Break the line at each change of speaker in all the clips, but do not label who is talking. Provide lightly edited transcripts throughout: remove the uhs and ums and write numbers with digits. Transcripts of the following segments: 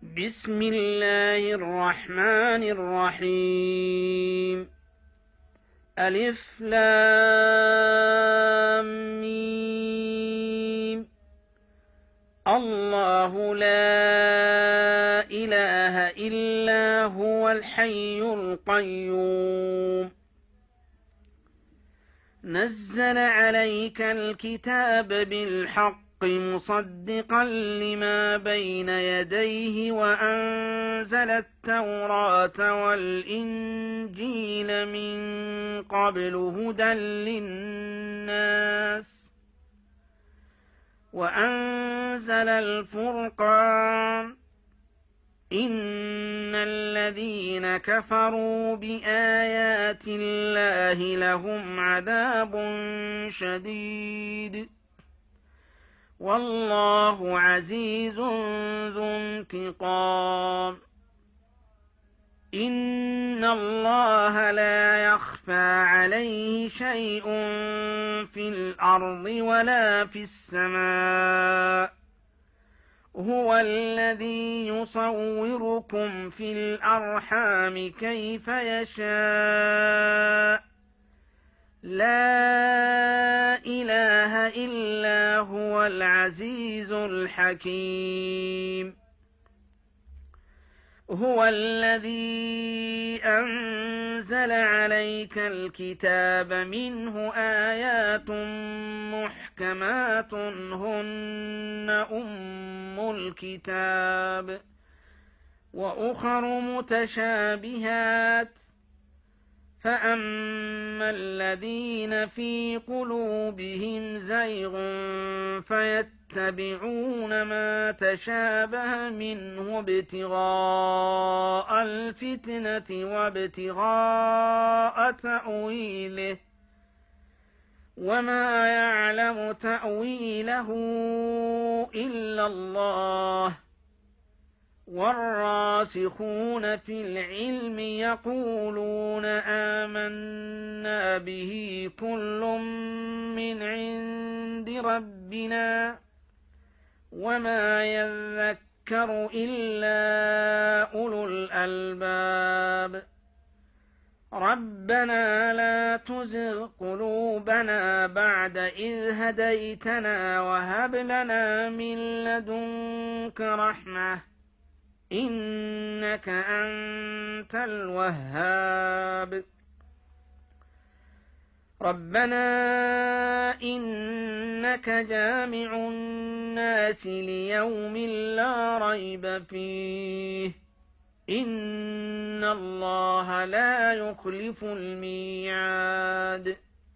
بسم الله الرحمن الرحيم. ألف لام ميم. الله لا إله إلا هو الحي القيوم. نزل عليك الكتاب بالحق مصدقا لما بين يديه وأنزل التوراة والإنجيل من قبل هدى للناس وأنزل الفرقان. إن الذين كفروا بآيات الله لهم عذاب شديد والله عزيز ذو انتقام. إن الله لا يخفى عليه شيء في الأرض ولا في السماء. هو الذي يصوركم في الأرحام كيف يشاء. لا إله إلا هو العزيز الحكيم. هو الذي أنزل عليك الكتاب منه آيات محكمات هن أم الكتاب وأخر متشابهات فأما الذين في قلوبهم زيغ فيتبعون ما تشابه منه ابتغاء الفتنة وابتغاء تأويله وما يعلم تأويله إلا الله. والراسخون في العلم يقولون آمنا به كل من عند ربنا وما يذكر إلا أولو الألباب. ربنا لا تزغ قلوبنا بعد إذ هديتنا وهب لنا من لدنك رحمة إنك أنت الوهاب. ربنا إنك جامع الناس ليوم لا ريب فيه إن الله لا يخلف الميعاد.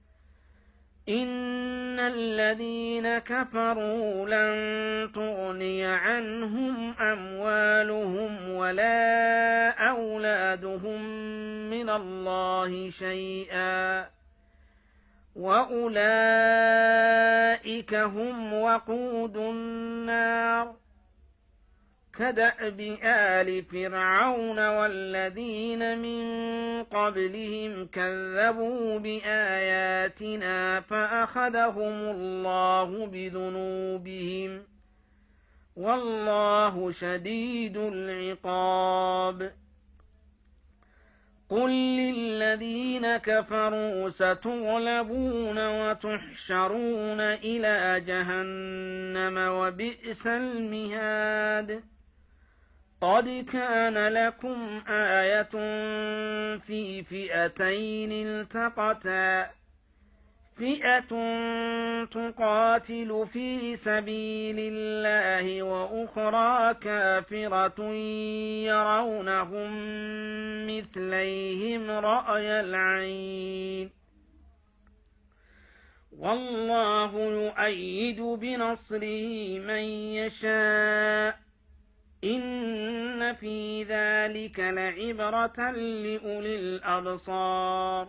إن الذين كفروا لن تغني عنهم أموالهم ولا أولادهم من الله شيئا وأولئك هم وقود النار. كدأب آل فرعون والذين من قبلهم كذبوا بآياتنا فأخذهم الله بذنوبهم والله شديد العقاب. قل للذين كفروا ستغلبون وتحشرون إلى جهنم وبئس المهاد. قد كان لكم آية في فئتين التقتا فئة تقاتل في سبيل الله وأخرى كافرة يرونهم مثليهم رأي العين والله يؤيد بنصره من يشاء. إن في ذلك لعبرة لأولي الأبصار.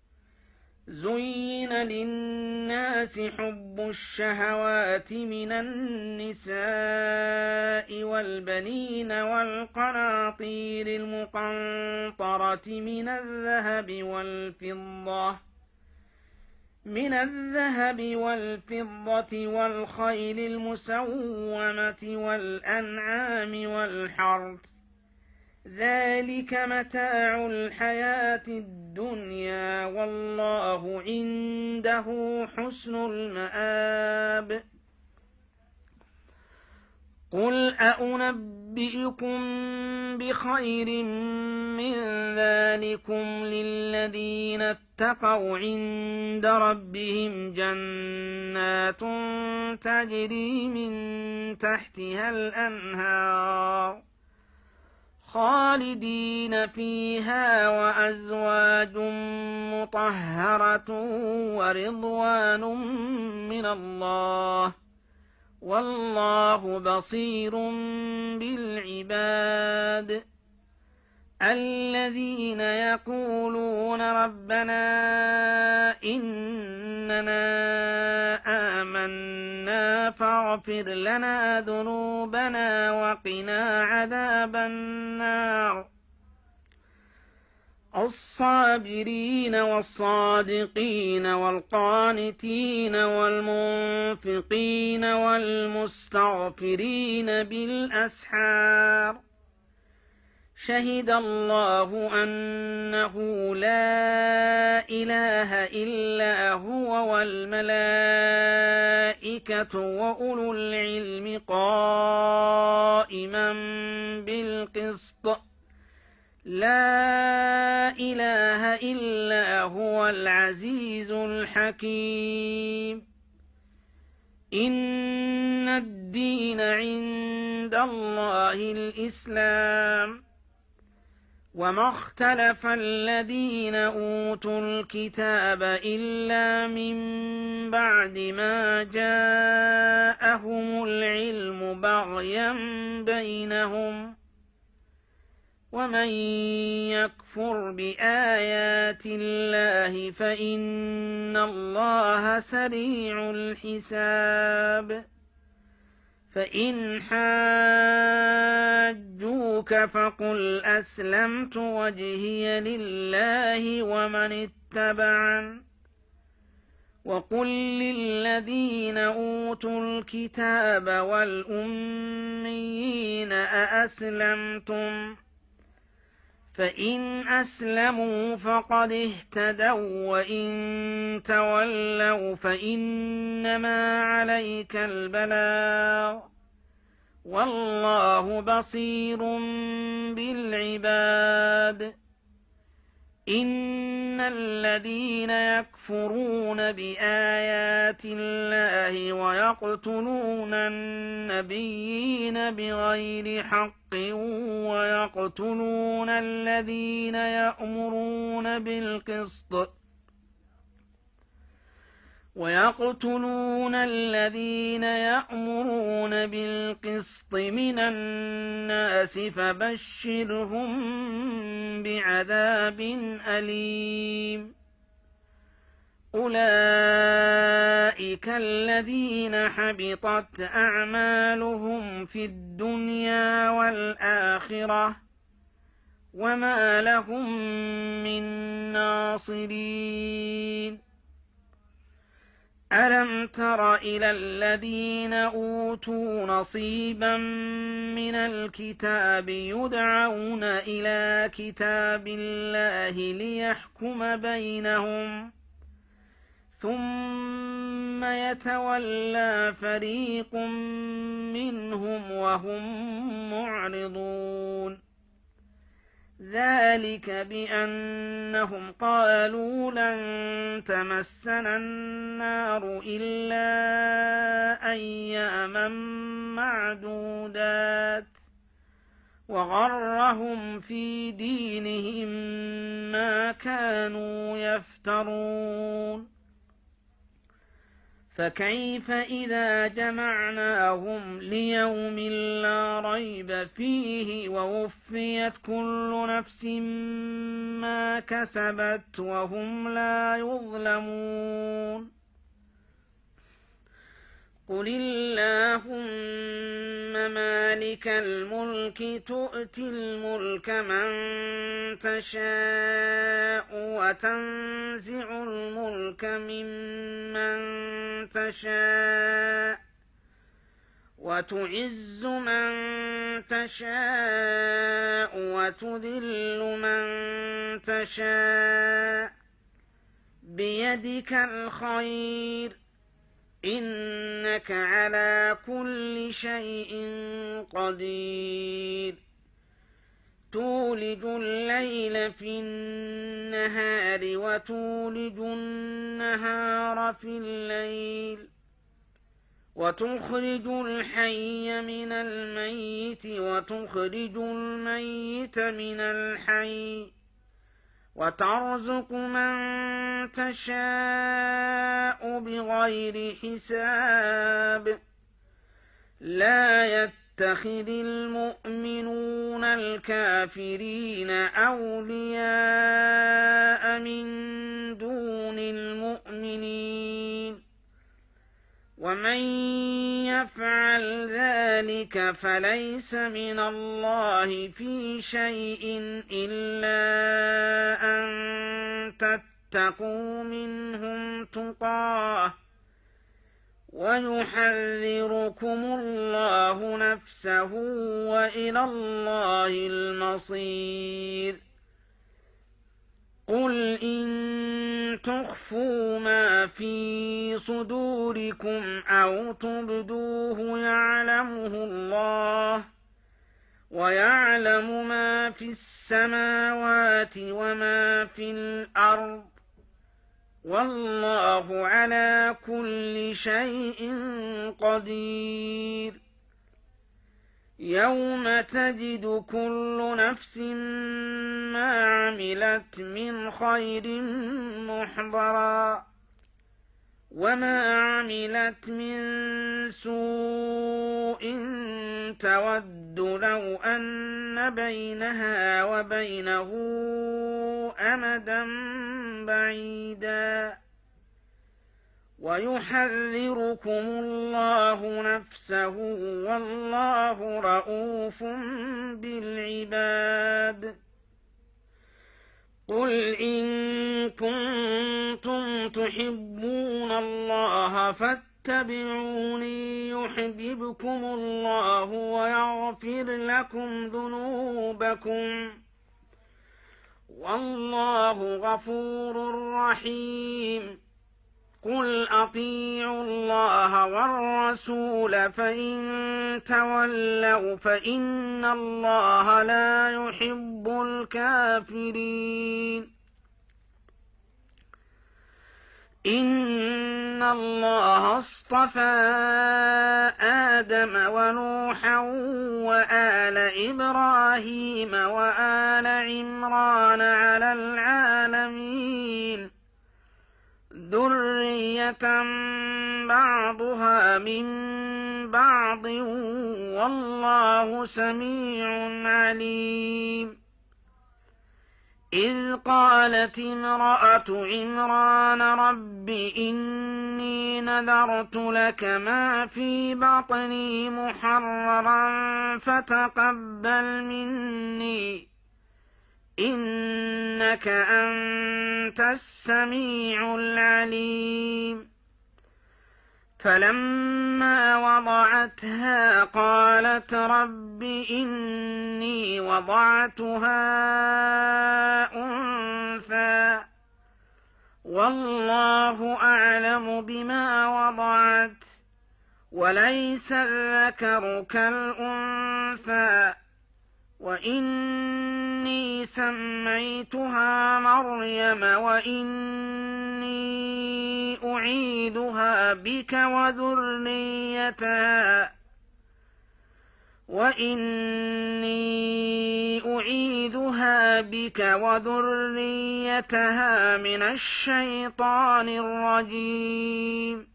زين للناس حب الشهوات من النساء والبنين والقناطير المقنطرة من الذهب والفضة من الذهب والفضة والخيل المسومة والأنعام والحرث ذلك متاع الحياة الدنيا والله عنده حسن المآب قل أنبئكم بخير من ذلكم للذين اتقوا عند ربهم جنات تجري من تحتها الأنهار خالدين فيها وأزواج مطهرة ورضوان من الله والله بصير بالعباد الذين يقولون ربنا إننا آمنا فاغفر لنا ذنوبنا وقنا عذاب النار الصابرين والصادقين والقانتين والمنفقين والمستغفرين بالأسحار شهد الله أنه لا إله إلا هو والملائكة وأولو العلم قائما بالقسط لا إله إلا هو العزيز الحكيم إن الدين عند الله الإسلام وما اختلف الذين أوتوا الكتاب إلا من بعد ما جاءهم العلم بغيا بينهم ومن يكفر بآيات الله فإن الله سريع الحساب فإن حاجوك فقل أسلمت وجهي لله ومن اتبعن وقل للذين أوتوا الكتاب والأميين أأسلمتم فإن أسلموا فقد اهتدوا وإن تولوا فإنما عليك البلاغ والله بصير بالعباد إن الذين يكفرون بآيات الله ويقتلون النبيين بغير حق ويقتلون الذين يأمرون بالقسط من الناس فبشرهم بعذاب أليم أولئك الذين حبطت أعمالهم في الدنيا والآخرة وما لهم من ناصرين ألم تر إلى الذين أوتوا نصيبا من الكتاب يدعون إلى كتاب الله ليحكم بينهم ثم يتولى فريق منهم وهم معرضون ذلك بأنهم قالوا لن تمسنا النار إلا أياما معدودات وغرهم في دينهم ما كانوا يفترون فكيف إذا جمعناهم ليوم لا ريب فيه ووفيت كل نفس ما كسبت وهم لا يظلمون قل اللهم مالك الملك تؤتي الملك من تشاء وتنزع الملك ممن تشاء وتعز من تشاء وتذل من تشاء بيدك الخير إنك على كل شيء قدير تولج الليل في النهار وتولج النهار في الليل وتخرج الحي من الميت وتخرج الميت من الحي وترزق من تشاء بغير حساب لا يتخذ المؤمنون الكافرين أولياء من دون المؤمنين ومن يفعل ذلك فليس من الله في شيء إلا أن تتقوا منهم تقاه ويحذركم الله نفسه وإلى الله المصير قل إن تخفوا ما في صدوركم أو تبدوه يعلمه الله ويعلم ما في السماوات وما في الأرض والله على كل شيء قدير يوم تجد كل نفس ما عملت من خير محضرا وما عملت من سوء تود لو أن بينها وبينه أمدا بعيدا ويحذركم الله نفسه والله رءوف بالعباد قل إن كنتم تحبون الله فاتبعوني يحببكم الله ويغفر لكم ذنوبكم والله غفور رحيم قل أطيعوا الله والرسول فإن تولوا فإن الله لا يحب الكافرين إن الله اصطفى آدم ونوحا وآل إبراهيم وآل عمران على العالمين ذرية بعضها من بعض والله سميع عليم إذ قالت امرأة عمران رب إني نذرت لك ما في بطني محررا فتقبل مني إنك أنت السميع العليم فلما وضعتها قالت رب إني وضعتها أنثى والله أعلم بما وضعت وليس الذكر كالأنثى وإني سميتها مريم وإني أعيذها بك وذريتها من الشيطان الرجيم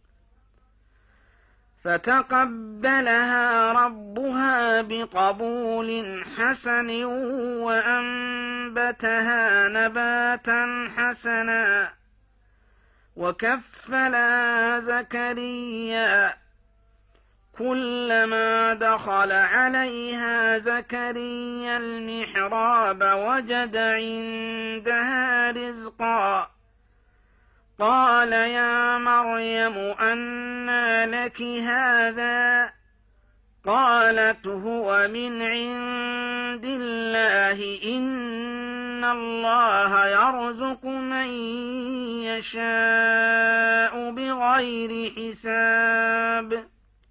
فتقبلها ربها بقبول حسن وأنبتها نباتا حسنا وكفلها زكريا كلما دخل عليها زكريا المحراب وجد عندها رزقا قال يا مريم أنى لك هذا قالت هو من عند الله إن الله يرزق من يشاء بغير حساب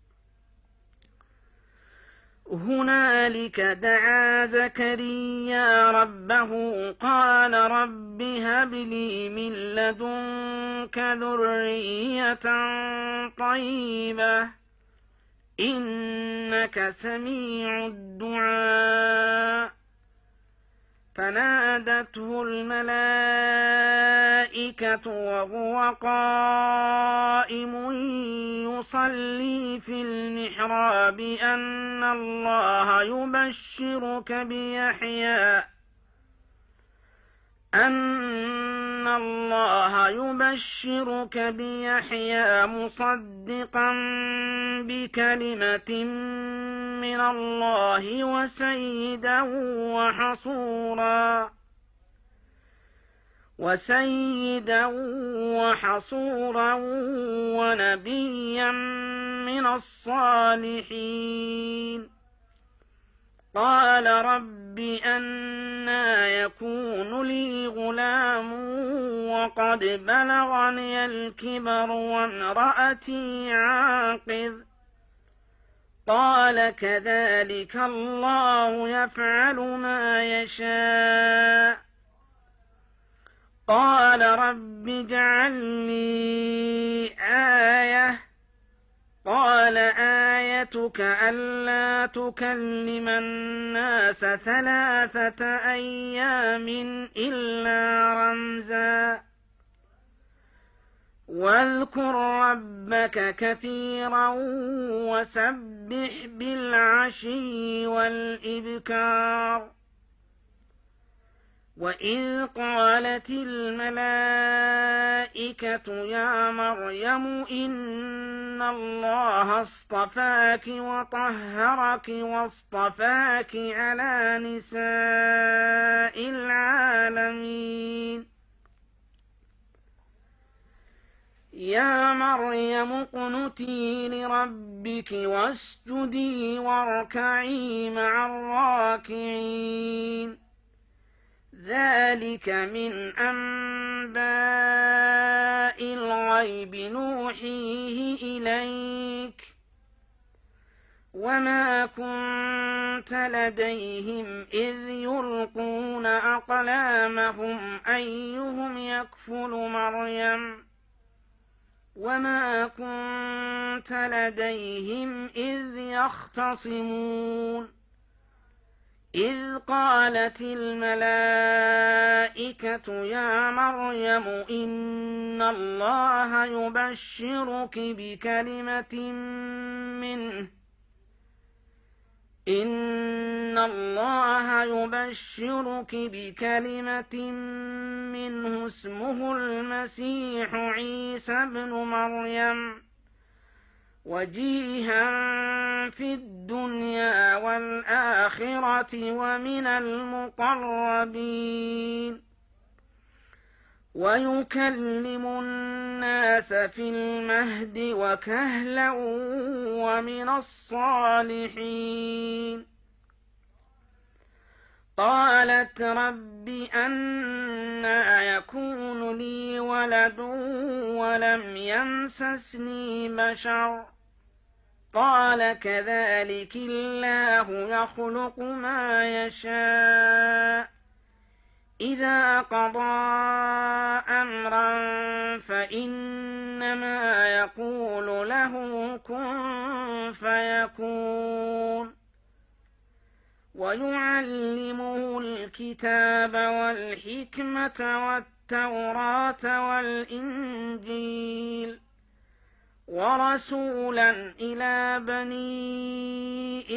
هنالك دعا زكريا ربه قال رب هب لي من لدنك ذرية طيبة إنك سميع الدعاء فنادته الملائكة وهو قائم يصلي في المحراب أن الله يبشرك بيحيى مصدقا بكلمة من الله وسيدا وحصورا ونبيا من الصالحين قال رب أنى يكون لي غلام وقد بلغني الكبر وامرأتي عاقر قال كذلك الله يفعل ما يشاء قال رب اجعل لي آية قال آيتك ألا تكلم الناس 3 أيام إلا رمزا واذكر ربك كثيرا وسبح بالعشي والإبكار وإذ قالت الملائكة يا مريم إن الله اصطفاك وطهرك واصطفاك على نساء العالمين يا مريم اقنتي لربك واسجدي واركعي مع الراكعين ذلك من أنباء الغيب نوحيه إليك وما كنت لديهم إذ يلقون أقلامهم أيهم يكفل مريم وما كنت لديهم إذ يختصمون إذ قالت الملائكة يا مريم إن الله يبشرك بكلمة منه اسمه المسيح عيسى ابن مريم وجيها في الدنيا والآخرة ومن المقربين ويكلم الناس في المهد وكهلا ومن الصالحين قالت رب أنى يكون لي ولد ولم يمسسني بشر قال كذلك الله يخلق ما يشاء إذا قضى أمرا فإنما يقول له كن فيكون ويعلمه الكتاب والحكمة والتوراة والإنجيل ورسولا إلى بني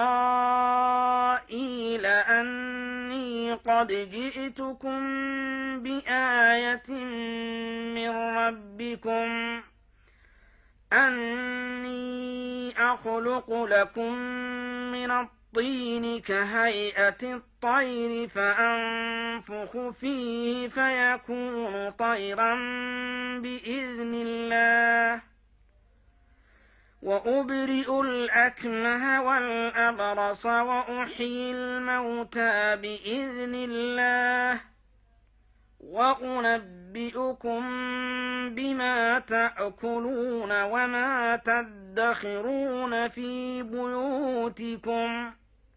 إسرائيل أني قد جئتكم بآية من ربكم أني يخلق لكم من الطين كهيئة الطير فأنفخ فيه فيكون طيرا بإذن الله وأبرئ الأكمه والأبرص وأحيي الموتى بإذن الله وأنبئكم بما تأكلون وما تدخرون في بيوتكم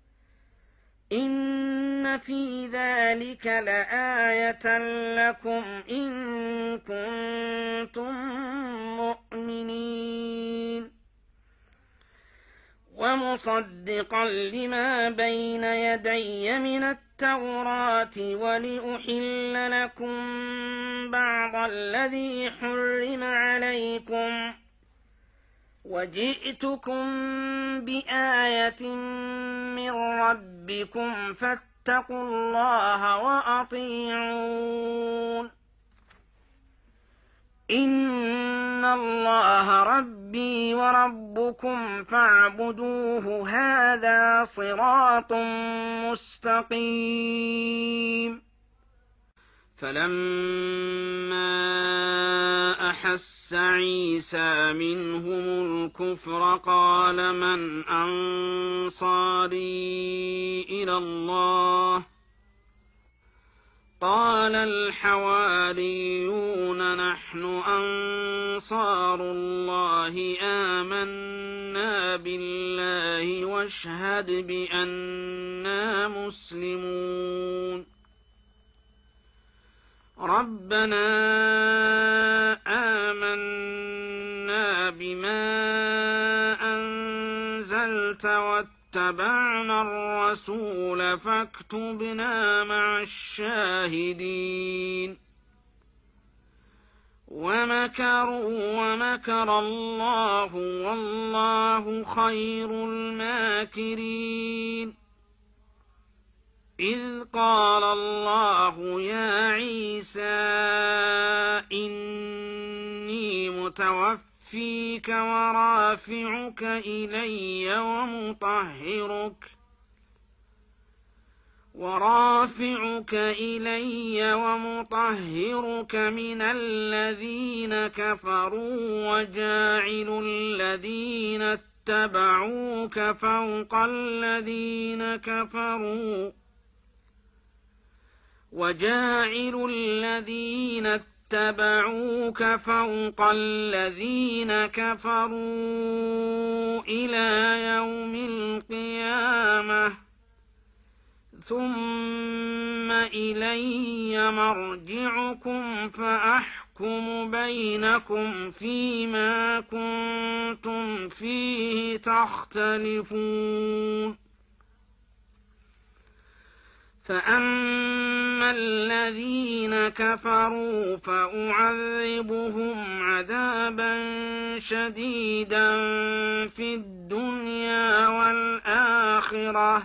إن في ذلك لآية لكم إن كنتم مؤمنين ومصدقا لما بين يدي من التوراة ولأحل لكم بعض الذي حرم عليكم وجئتكم بآية من ربكم فاتقوا الله وأطيعون إن الله ربي وربكم فاعبدوه هذا صراط مستقيم فلما أحس عيسى منهم الكفر قال من أنصاري إلى الله قال الحواريون نحن أنصار الله آمنا بالله واشهد بأننا مسلمون ربنا آمنا بما أنزلت واتبعنا الرسول فاكتبنا مع الشاهدين ومكروا ومكر الله والله خير الماكرين إذ قال الله يا عيسى إني متوفيك ورافعك إلي ومطهرك من الذين كفروا وجاعل الذين اتبعوك فوق الذين كفروا إلى يوم القيامة ثم إلي مرجعكم فأحكم بينكم فيما كنتم فيه تختلفون فأما الذين كفروا فأعذبهم عذابا شديدا في الدنيا والآخرة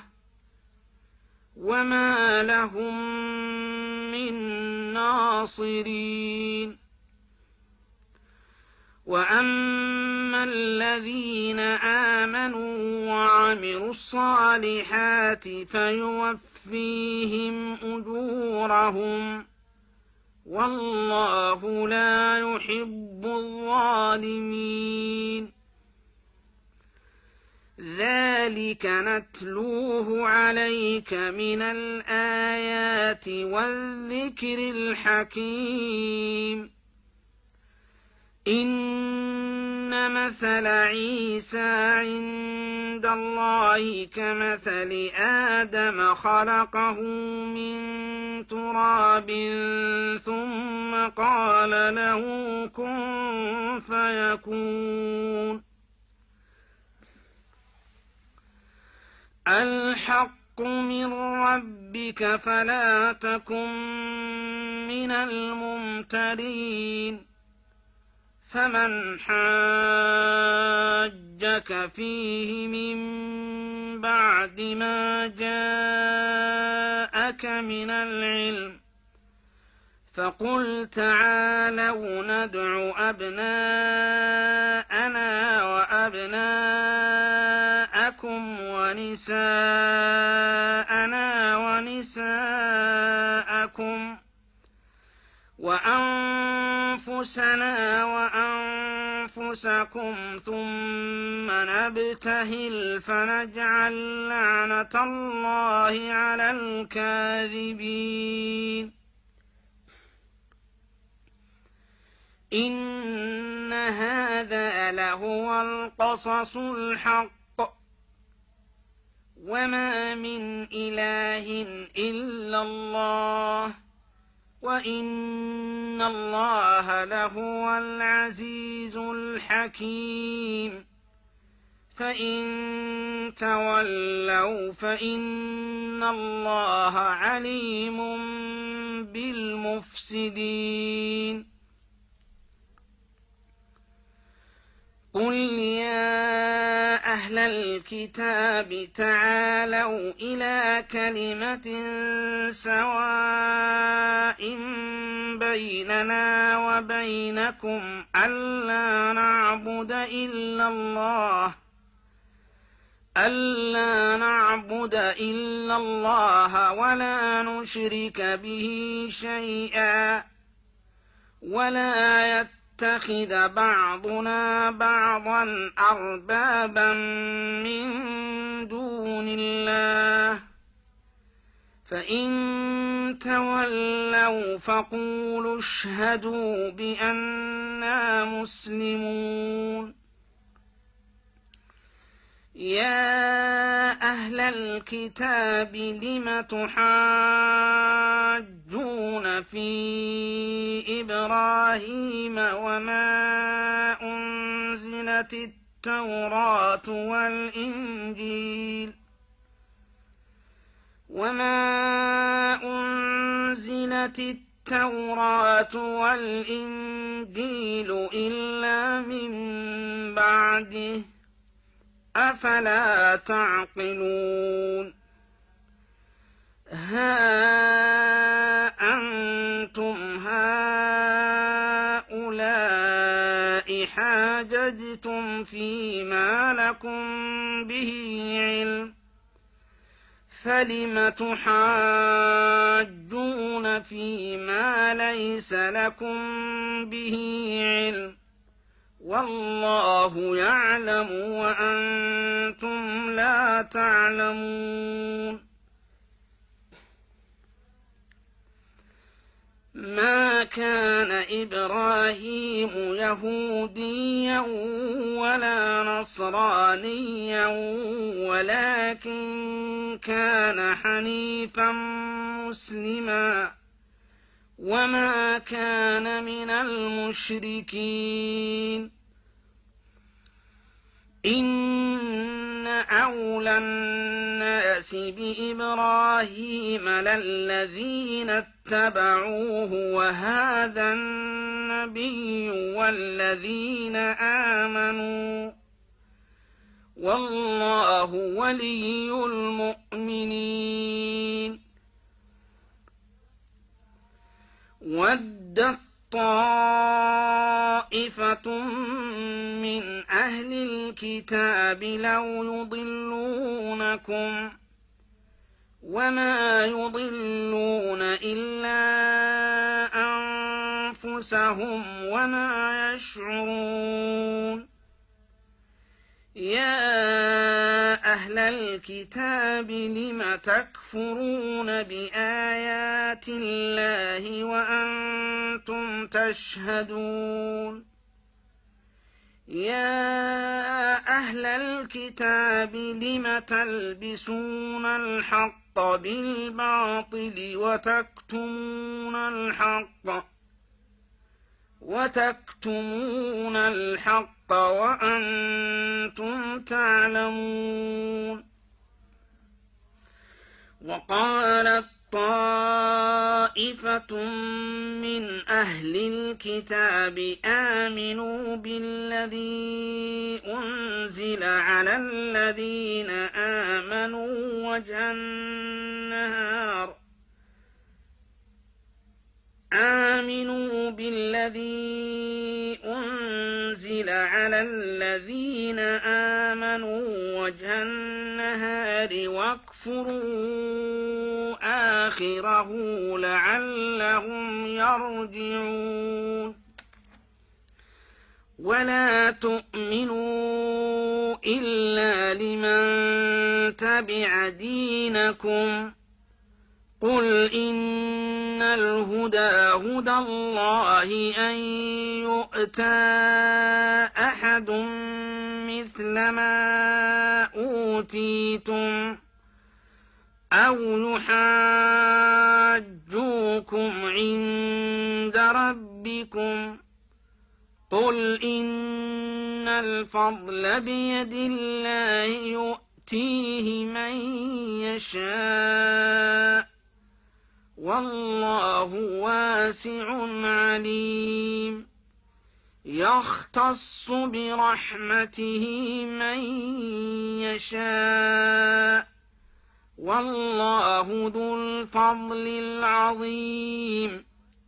وما لهم من ناصرين وأما الذين آمنوا وعملوا الصالحات فيوفيهم أجورهم والله لا يحب الظالمين ذلك نتلوه عليك من الآيات والذكر الحكيم إن مثل عيسى عند الله كمثل آدم خلقه من تراب ثم قال له كن فيكون الحق من ربك فلا تكن من الممترين فمن حاجك فيه من بعد ما جاءك من العلم فقل تعالوا ندع أبناءنا وأبناءكم ونساءنا ونساءكم وأنفسنا وأنفسكم ثم نبتهل فنجعل لعنة الله على الكاذبين. إن هذا لهو القصص الحق وما من إله إلا الله وإن الله لهو العزيز الحكيم. فإن تولوا فإن الله عليم بالمفسدين. قل يا أهل الكتاب تعالوا إلى كلمة سواء بيننا وبينكم ألا نعبد إلا الله ولا نشرك به شيئا ولا يتخذ بعضنا بعضا أربابا من دون الله. فإن تولوا فقولوا اشهدوا بأننا مسلمون. يا أهل الكتاب لم تحاجون في إبراهيم وما أنزلت التوراة والإنجيل إلا من بعده أفلا تعقلون. ها أنتم هؤلاء حاججتم فيما لكم به علم فلم تحاجون فيما ليس لكم به علم والله يعلم وأنتم لا تعلمون. ما كان إبراهيم يهوديا ولا نصرانيا ولكن كان حنيفا مسلما وما كان من المشركين. إن أولى الناس بإبراهيم للذين اتبعوه وهذا النبي والذين آمنوا والله ولي المؤمنين. ودت طائفة من أهل الكتاب لو يضلونكم وما يضلون إلا أنفسهم وما يشعرون. يا أهل الكتاب لم تكفرون بآيات الله وأنتم تشهدون. يا أهل الكتاب لم تلبسون الحق بالباطل وتكتمون الحق وأنتم تعلمون. وقالت طائفة من أهل الكتاب آمنوا بالذي أنزل على الذين آمنوا وجه النهار الذي أنزل على الذين آمنوا وجه النهار واكفروا آخره لعلهم يرجعون ولا تؤمنوا إلا لمن تبع دينكم قل إن الهدى هدى الله أن يؤتى أحد مثل ما أوتيتم أو يحاجوكم عند ربكم قل إن الفضل بيد الله يؤتيه من يشاء والله واسع عليم يختص برحمته من يشاء والله ذو الفضل العظيم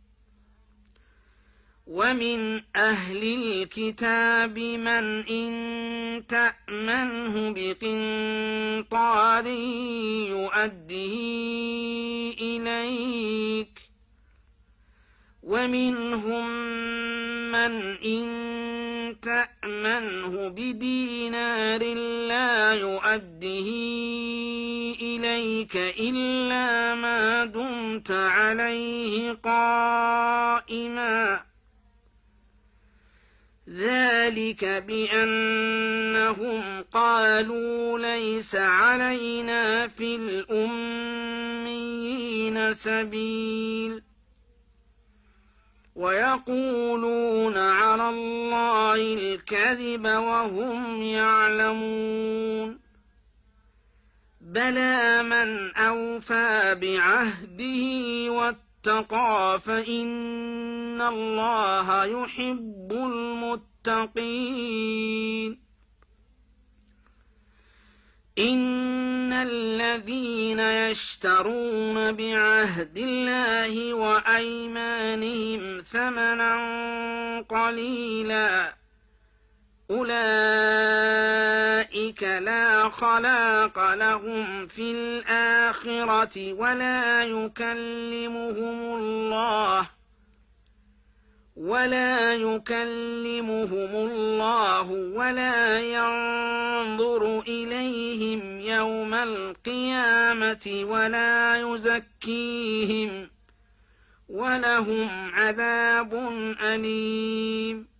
ومن أهل الكتاب من إن تأمنه بقنطار يؤده إليك ومنهم من إن تأمنه بدينار لا يؤده إليك إلا ما دمت عليه قائما ذلك بأنهم قالوا ليس علينا في الأميين سبيل ويقولون على الله الكذب وهم يعلمون بلى من أوفى بعهده واتقى فإن الله يحب المتقين إن الذين يشترون بعهد الله وأيمانهم ثمنا قليلا أولئك لا خلاق لهم في الآخرة ولا يكلمهم الله ولا ينظر إليهم يوم القيامة ولا يزكيهم ولهم عذاب أليم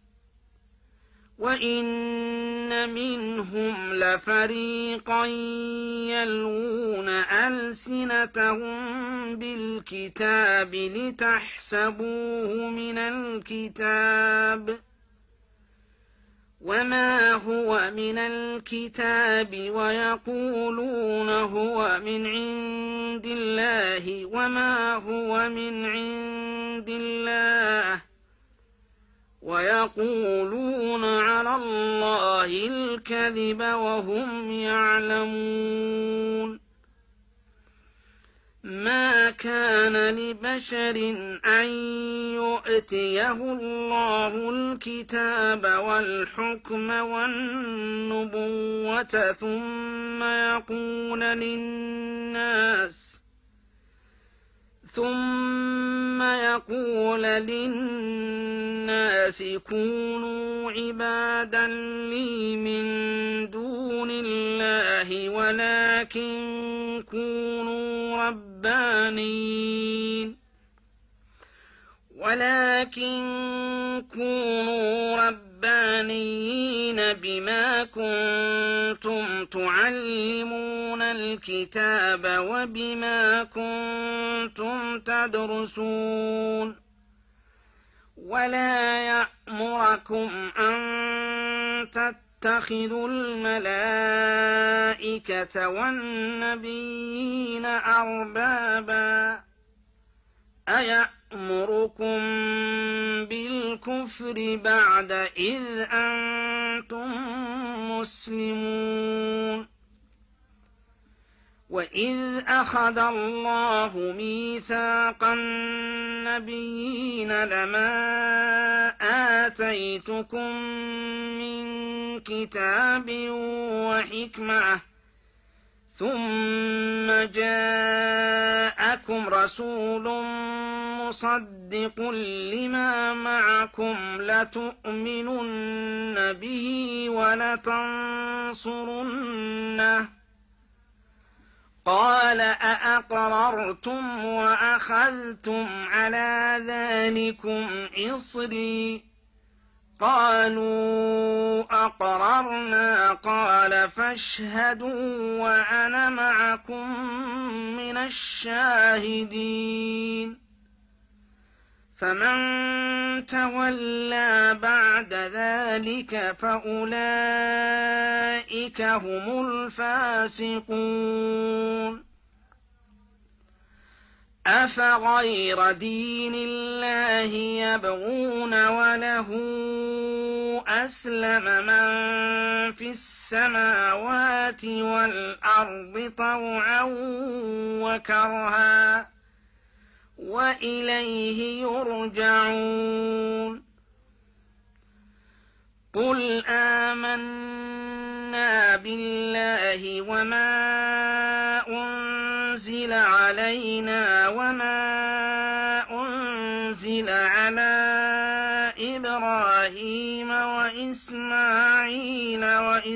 وإن منهم لفريقا يلوون ألسنتهم بالكتاب لتحسبوه من الكتاب وما هو من الكتاب ويقولون هو من عند الله وما هو من عند الله ويقولون على الله الكذب وهم يعلمون ما كان لبشر أن يؤتيه الله الكتاب والحكم والنبوة ثم يقول للناس كونوا عبادا لي من دون الله ولكن كونوا ربانيين بما كنتم تعلمون الكتاب وبما كنتم تدرسون ولا يأمركم أن تتخذوا الملائكة والنبيين أربابا أيأمركم بالكفر بعد إذ أنتم مسلمون وإذ أخذ الله ميثاق النبيين لما آتيتكم من كتاب وحكمة ثم جاءكم رسول مصدق لما معكم لتؤمنن به ولتنصرنه قال أأقررتم وأخذتم على ذلكم إصري قالوا أقررنا قال فاشهدوا وأنا معكم من الشاهدين فمن تولى بعد ذلك فأولئك هم الفاسقون أفغير دين الله يبغون وله أسلم من في السماوات والأرض طوعا وكرها وإليه يرجعون قل آمنا بالله وما أنزل علينا وما أنزل على إبراهيم وإسماعيل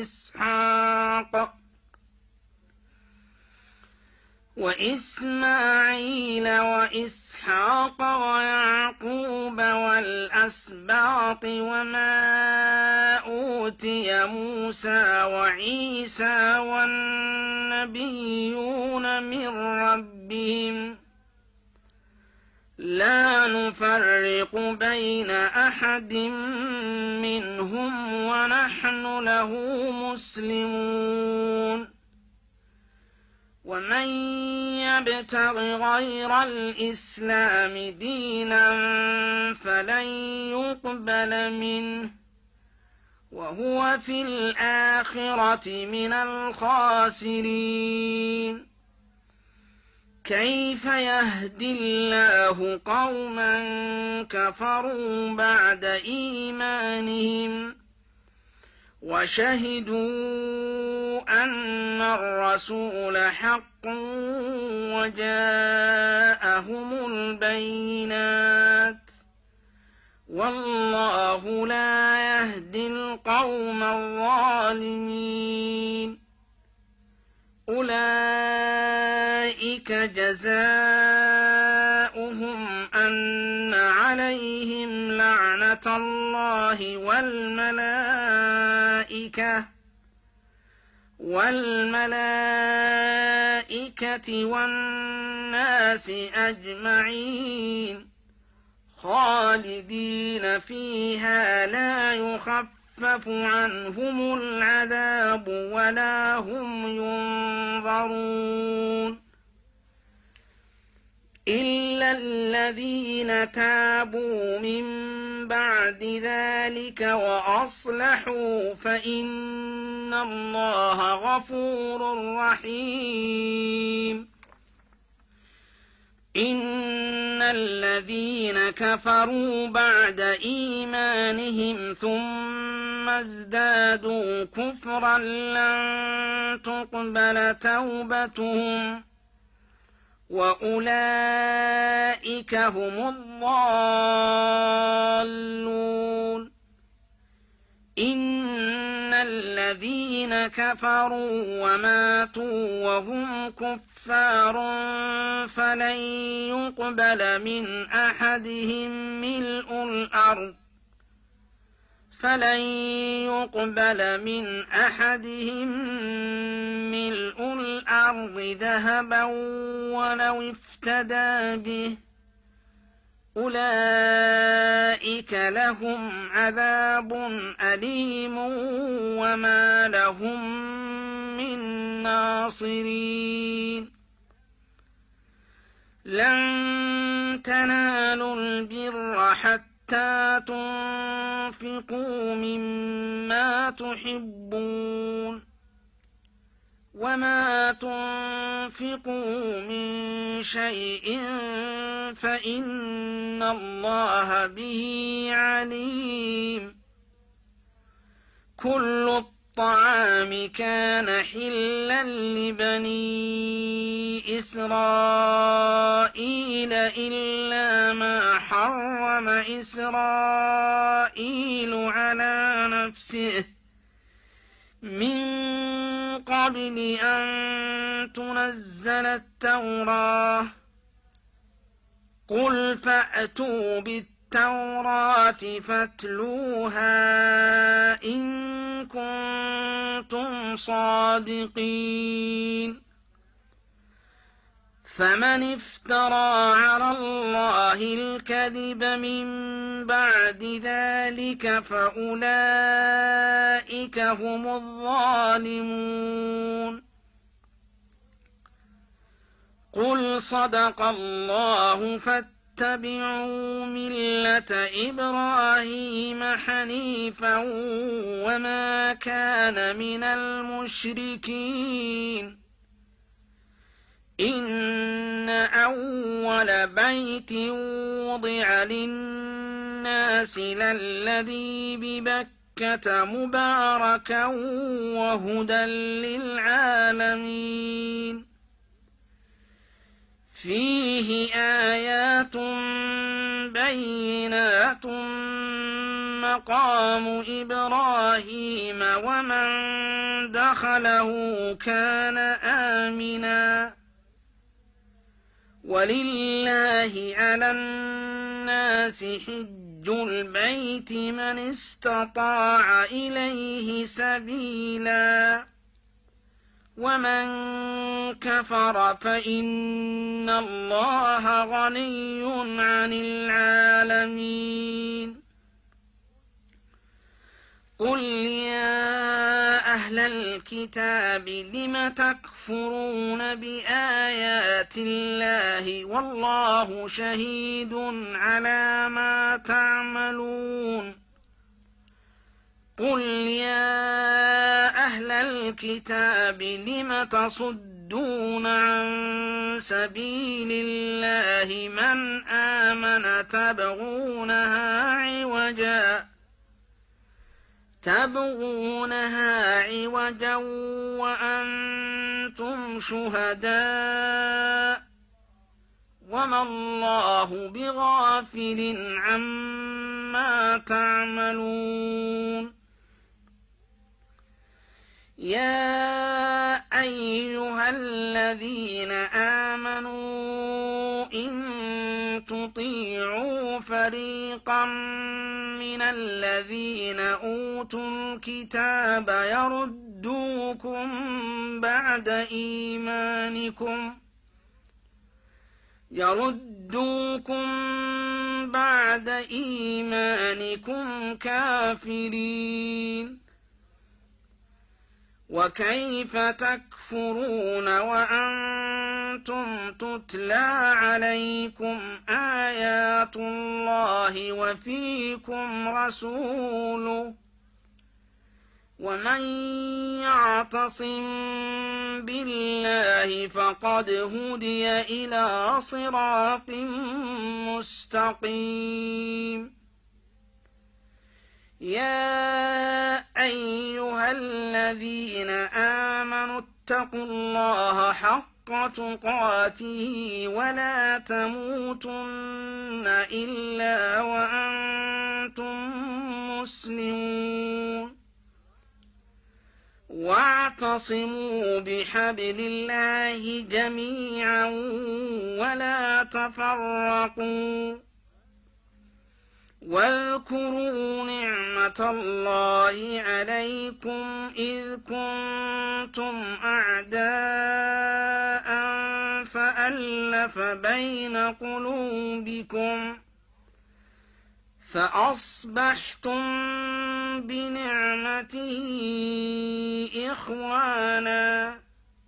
وإسحاق ويعقوب والأسباط وما أوتي موسى وعيسى والنبيون من ربهم لا نفرق بين أحد منهم ونحن له مسلمون ومن يبتغ غير الإسلام دينا فلن يقبل منه وهو في الآخرة من الخاسرين كيف يهدي الله قوما كفروا بعد إيمانهم وشهدوا أن الرسول حق وجاءهم البينات والله لا يهدي القوم الظالمين أولئك جزاؤهم أن عليهم لعنة الله والملائكة والناس أجمعين خالدين فيها لا يخفف عنهم العذاب ولا هم ينظرون إلا الذين تابوا من بعد ذلك وأصلحوا فإن الله غفور رحيم إن الذين كفروا بعد إيمانهم ثم ازدادوا كفرا لن تقبل توبتهم وأولئك هم الضالون إن الذين كفروا وماتوا وهم كفار فلن يقبل من أحدهم ملء الأرض ذهبا ولو افتدى به أولئك لهم عذاب أليم وما لهم من ناصرين لن تنالوا البر حتى تنفقوا مما تحبون وما تنفقوا من شيء فإن الله به عليم. كل الطعام كان حلا لبني إسرائيل إلا ما حرم إسرائيل على نفسه من قبل أن تنزل التوراة. قل فأتوا بالتوراة فاتلوها إن كنتم صادقين. فمن افترى على الله الكذب من بعد ذلك فأولئك هم الظالمون. قل صدق الله فاتبعوا ملة إبراهيم حنيفا وما كان من المشركين. إن أول بيت وضع للناس للذي ببكة مباركا وهدى للعالمين. فيه آيات بينات مقام إبراهيم ومن دخله كان آمنا. ولله على الناس حج البيت من استطاع إليه سبيلا ومن كفر فإن الله غني عن العالمين. قل يا أهل الكتاب لم تكفرون بآيات الله والله شهيد على ما تعملون. قل يا أهل الكتاب لم تصدون عن سبيل الله من آمن تبغونها عوجا وأنتم شهداء وما الله بغافل عما تعملون. يا أيها الذين آمنوا إن تطيعوا فريقا من الذين أوتوا الكتاب يردوكم بعد إيمانكم كافرين. وكيف تكفرون وأنتم تتلى عليكم آيات الله وفيكم رسوله ومن يعتصم بالله فقد هدي إلى صراط مستقيم. يا أيها الذين آمنوا اتقوا الله حق تقاته ولا تموتن إلا وأنتم مسلمون. واعتصموا بحبل الله جميعا ولا تفرقوا. واذكروا نعمة الله عليكم إذ كنتم أعداء فألف بين قلوبكم فأصبحتم بنعمته إخوانا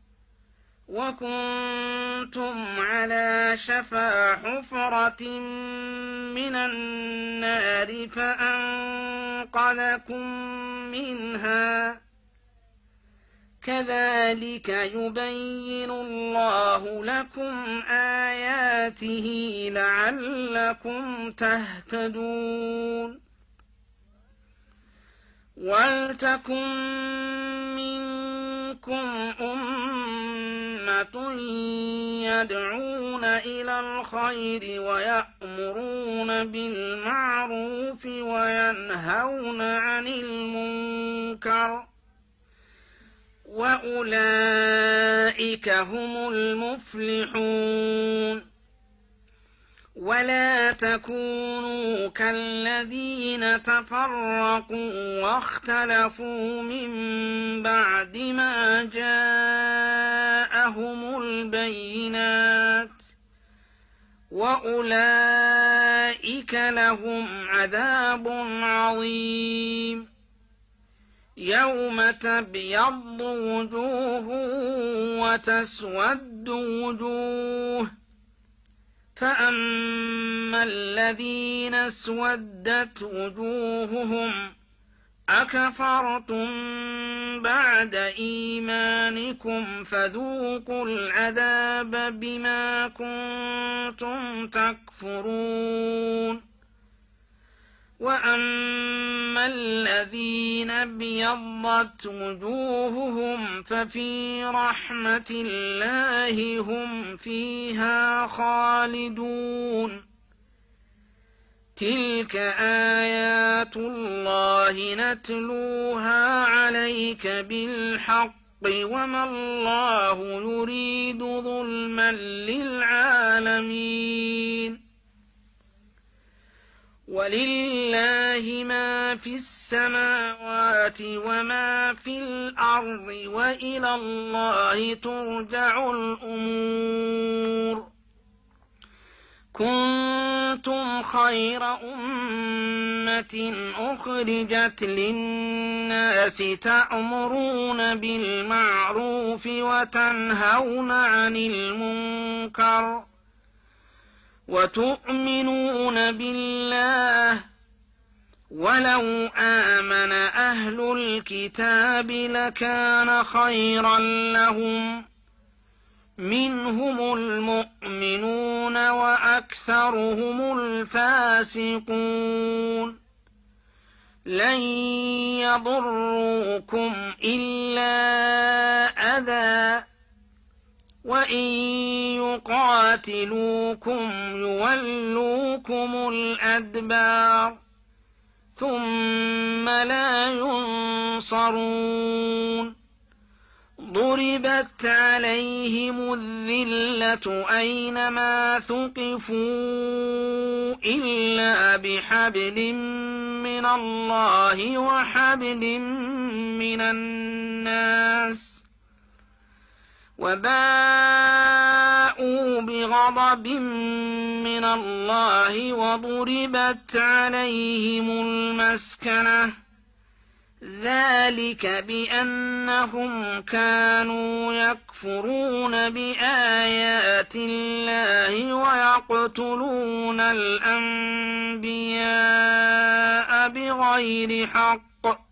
وكنتم على شفا حفرة من النار فأنقذكم منها كذلك يبين الله لكم آياته لعلكم تهتدون ولتكن منكم أمة يدعون إلى الخير ويأمرون بالمعروف وينهون عن المنكر وأولئك هم المفلحون ولا تكونوا كالذين تفرقوا واختلفوا من بعد ما جاءهم البينات وأولئك لهم عذاب عظيم يوم تبيض وجوه وتسود وجوه فأما الذين اسودت وجوههم أكفرتم بعد إيمانكم فذوقوا العذاب بما كنتم تكفرون وأما الذين ابيضت وجوههم ففي رحمة الله هم فيها خالدون تلك آيات الله نتلوها عليك بالحق وما الله يريد ظلما للعالمين ولله ما في السماوات وما في الأرض وإلى الله ترجع الأمور كنتم خير أمة أخرجت للناس تأمرون بالمعروف وتنهون عن المنكر وتؤمنون بالله ولو آمن أهل الكتاب لكان خيرا لهم منهم المؤمنون وأكثرهم الفاسقون لن يضروكم إلا أذى وإن يقاتلوكم يولوكم الأدبار ثم لا ينصرون ضربت عليهم الذلة أينما ثقفوا إلا بحبل من الله وحبل من الناس وباءوا بغضب من الله وضربت عليهم المسكنة ذلك بأنهم كانوا يكفرون بآيات الله ويقتلون الأنبياء بغير حق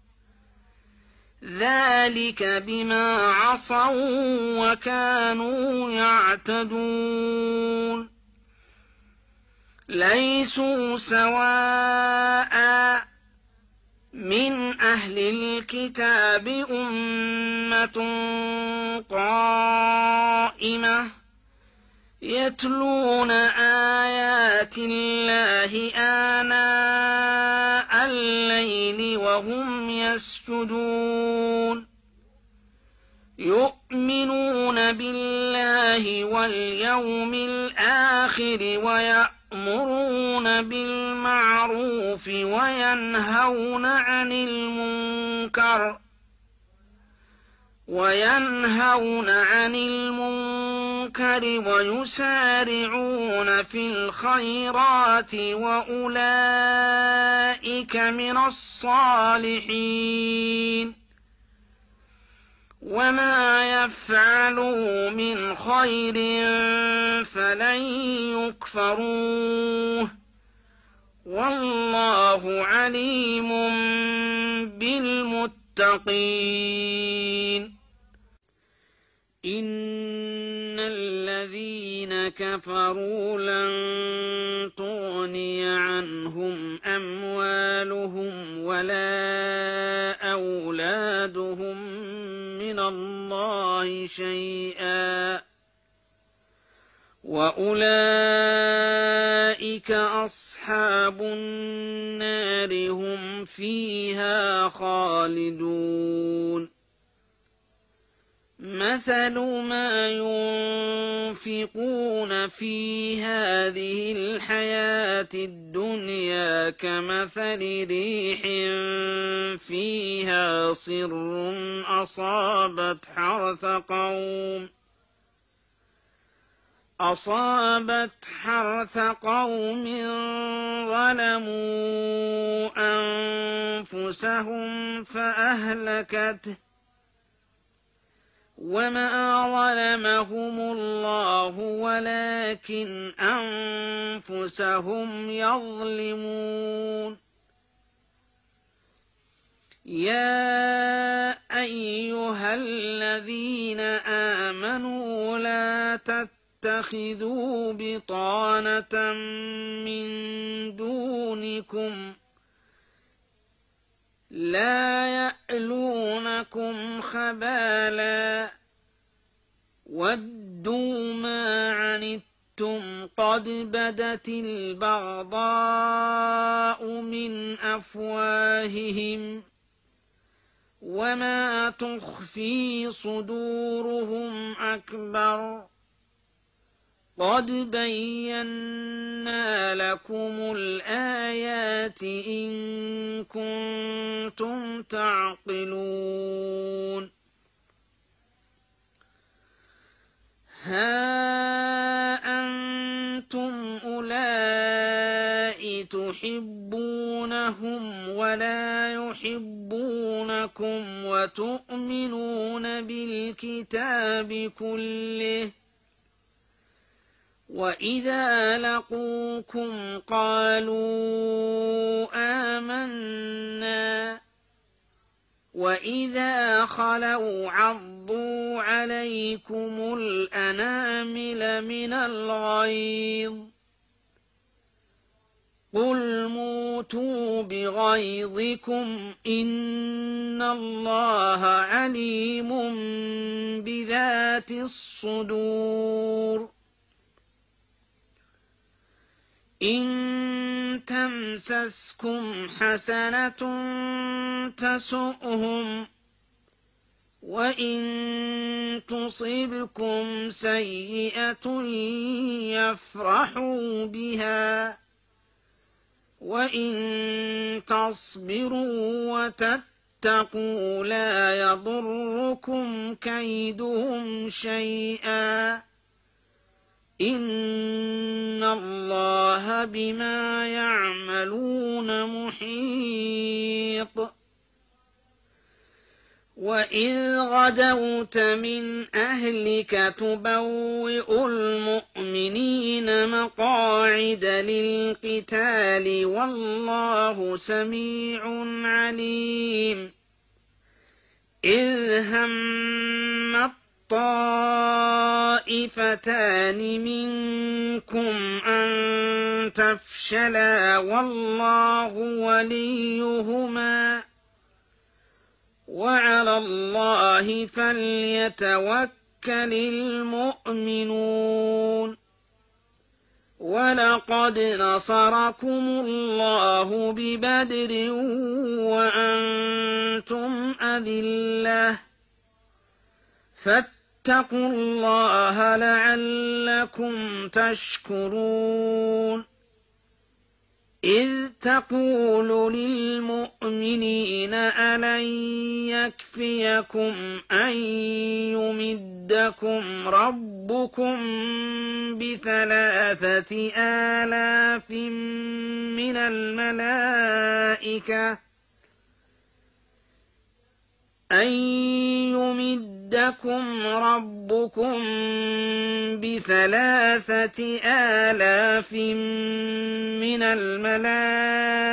ذلك بما عصوا وكانوا يعتدون ليسوا سواء من أهل الكتاب أمة قائمة يتلون آيات الله آناء الليل وهم يسجدون يؤمنون بالله واليوم الآخر ويأمرون بالمعروف وينهون عن المنكر ويسارعون في الخيرات وأولئك من الصالحين وما يفعلوا من خير فلن يكفروه والله عليم بالمتقين إن الذين كفروا لن تغني عنهم أموالهم ولا أولادهم من الله شيئا وأولئك أصحاب النار هم فيها خالدون مثل ما ينفقون في هذه الحياة الدنيا كمثل ريح فيها صر أصابت حرث قوم ظلموا أنفسهم فأهلكته وما ظلمهم الله ولكن أنفسهم يظلمون يا أيها الذين آمنوا لا تتخذوا بطانة من دونكم لا يألونكم خبالا ودوا ما عنتم قد بدت البغضاء من أفواههم وما تخفي صدورهم أكبر قد بينا لكم الآيات إن كنتم تعقلون ها أنتم أولئك تحبونهم ولا يحبونكم وتؤمنون بالكتاب كله وإذا لقوكم قالوا آمنا وإذا خلوا عضوا عليكم الأنامل من الغيظ قل موتوا بغيظكم إن الله عليم بذات الصدور إن تمسسكم حسنة تسؤهم وإن تصبكم سيئة يفرحوا بها وإن تصبروا وتتقوا لا يضركم كيدهم شيئا إن الله بما يعملون محيط وإذ غدوت من أهلك تبوئ المؤمنين مقاعد للقتال والله سميع عليم إذ هم طائفتان منكم أن تفشلا والله وليهما وعلى الله فليتوكل المؤمنون ولقد نصركم الله ببدر وأنتم أذلة فاتقوا الله لعلكم تشكرون إذ تقول للمؤمنين ألن يكفيكم أن يمدكم ربكم ب3,000 آلاف من الملائكة أن يمدكم ربكم ب3,000 من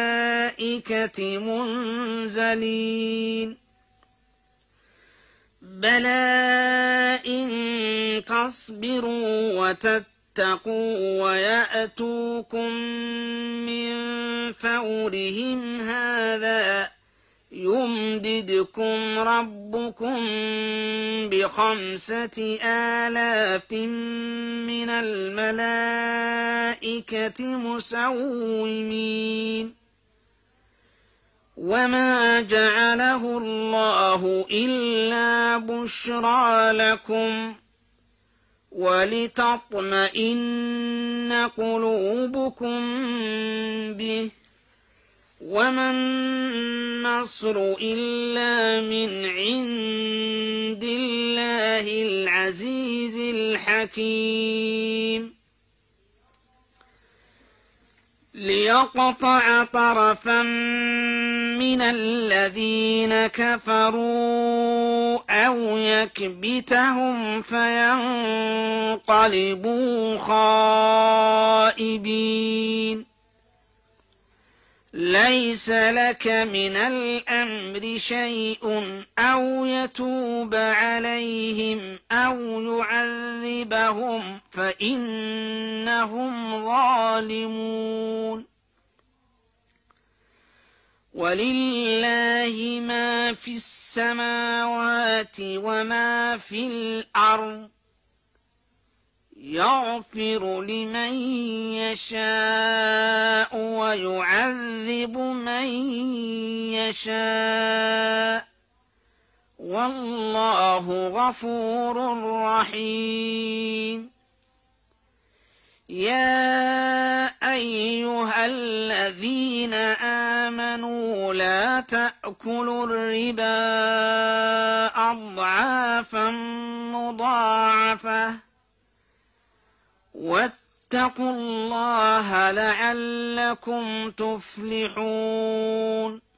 الملائكة منزلين بلى إن تصبروا وتتقوا ويأتوكم من فورهم هذا يمددكم ربكم ب5,000 من الملائكة مسومين وما جعله الله إلا بشرى لكم ولتطمئن قلوبكم به وما النصر إلا من عند الله العزيز الحكيم ليقطع طرفا من الذين كفروا أو يكبتهم فينقلبوا خائبين ليس لك من الأمر شيء أو يتوب عليهم أو يعذبهم فإنهم ظالمون ولله ما في السماوات وما في الأرض يغفر لمن يشاء ويعذب من يشاء والله غفور رحيم يا أيها الذين آمنوا لا تأكلوا الربا أضعافا مضاعفة واتقوا الله لعلكم تفلحون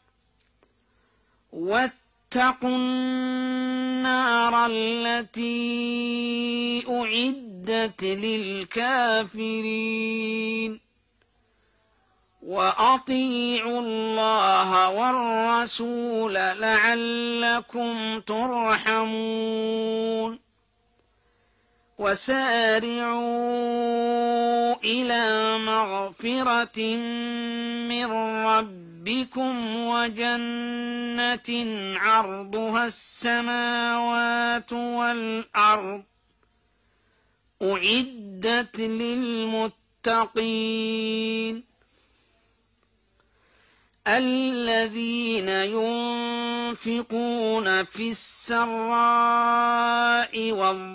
واتقوا النار التي أعدت للكافرين وأطيعوا الله والرسول لعلكم ترحمون وسارعوا إلى مغفرة من ربكم وجنة عرضها السماوات والأرض أعدت للمتقين الذين ينفقون في السراء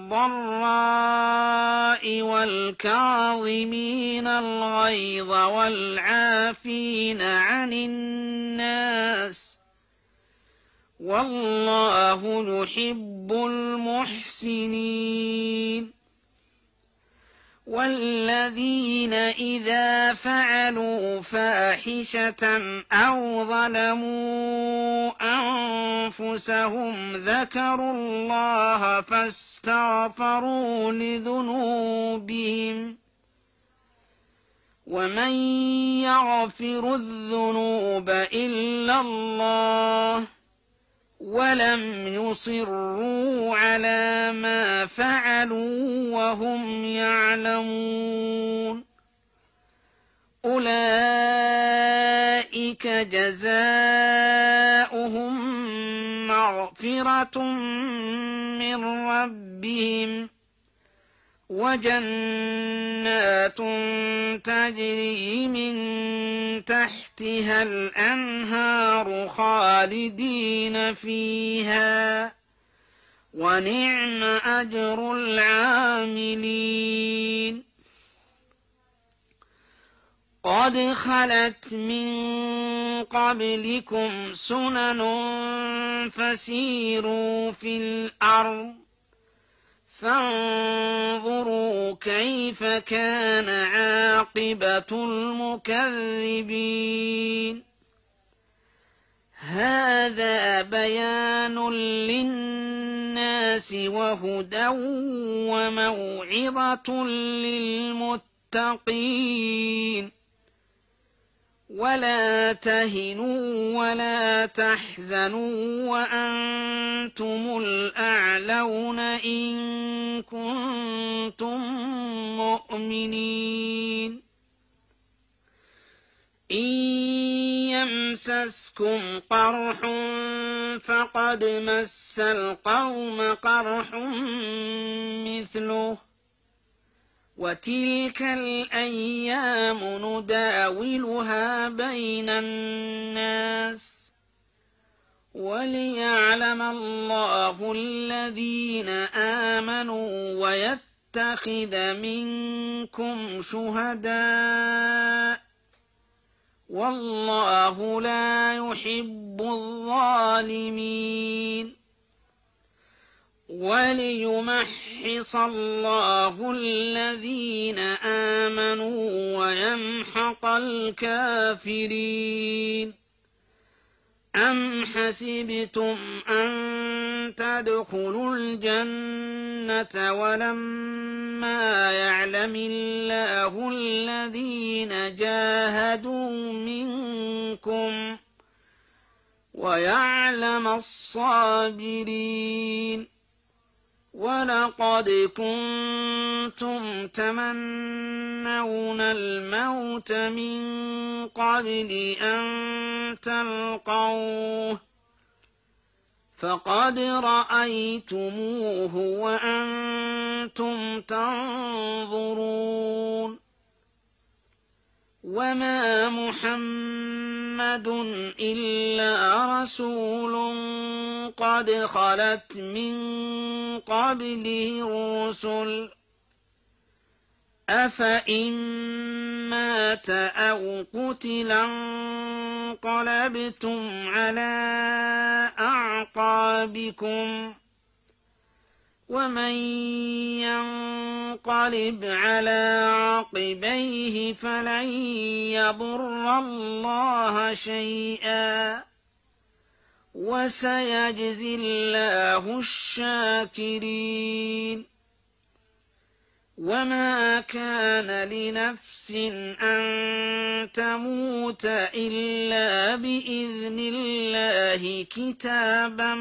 والضراء والكاظمين الغيظ والعافين عن الناس والله يحب المحسنين والذين إذا فعلوا فاحشة أو ظلموا أنفسهم ذكروا الله فاستغفروا لذنوبهم ومن يغفر الذنوب إلا الله ولم يصروا على ما فعلوا وهم يعلمون أولئك جزاؤهم مغفرة من ربهم وجنات تجري من تحتها الأنهار خالدين فيها ونعم أجر العاملين قد خلت من قبلكم سنن فسيروا في الأرض فانظروا كيف كان عاقبة المكذبين هذا بيان للناس وهدى وموعظة للمتقين ولا تهنوا ولا تحزنوا وأنتم الأعلون إن كنتم مؤمنين إن يمسسكم قرح فقد مس القوم قرح مثله وتلك الأيام نداولها بين الناس وليعلم الله الذين آمنوا ويتخذ منكم شهداء والله لا يحب الظالمين وليمحص الله الذين آمنوا ويمحق الكافرين أم حسبتم أن تدخلوا الجنة ولما يعلم الله الذين جاهدوا منكم ويعلم الصابرين ولقد كنتم تمنون الموت من قبل أن تلقوه فقد رأيتموه وأنتم تنظرون وما محمد إلا رسول قد خلت من قبله الرسل أفإن مات أو قتلا انقلبتم على أعقابكم ومن ينقلب على عقبيه فلن يضر الله شيئا وسيجزي الله الشاكرين وما كان لنفس أن تموت إلا بإذن الله كتابا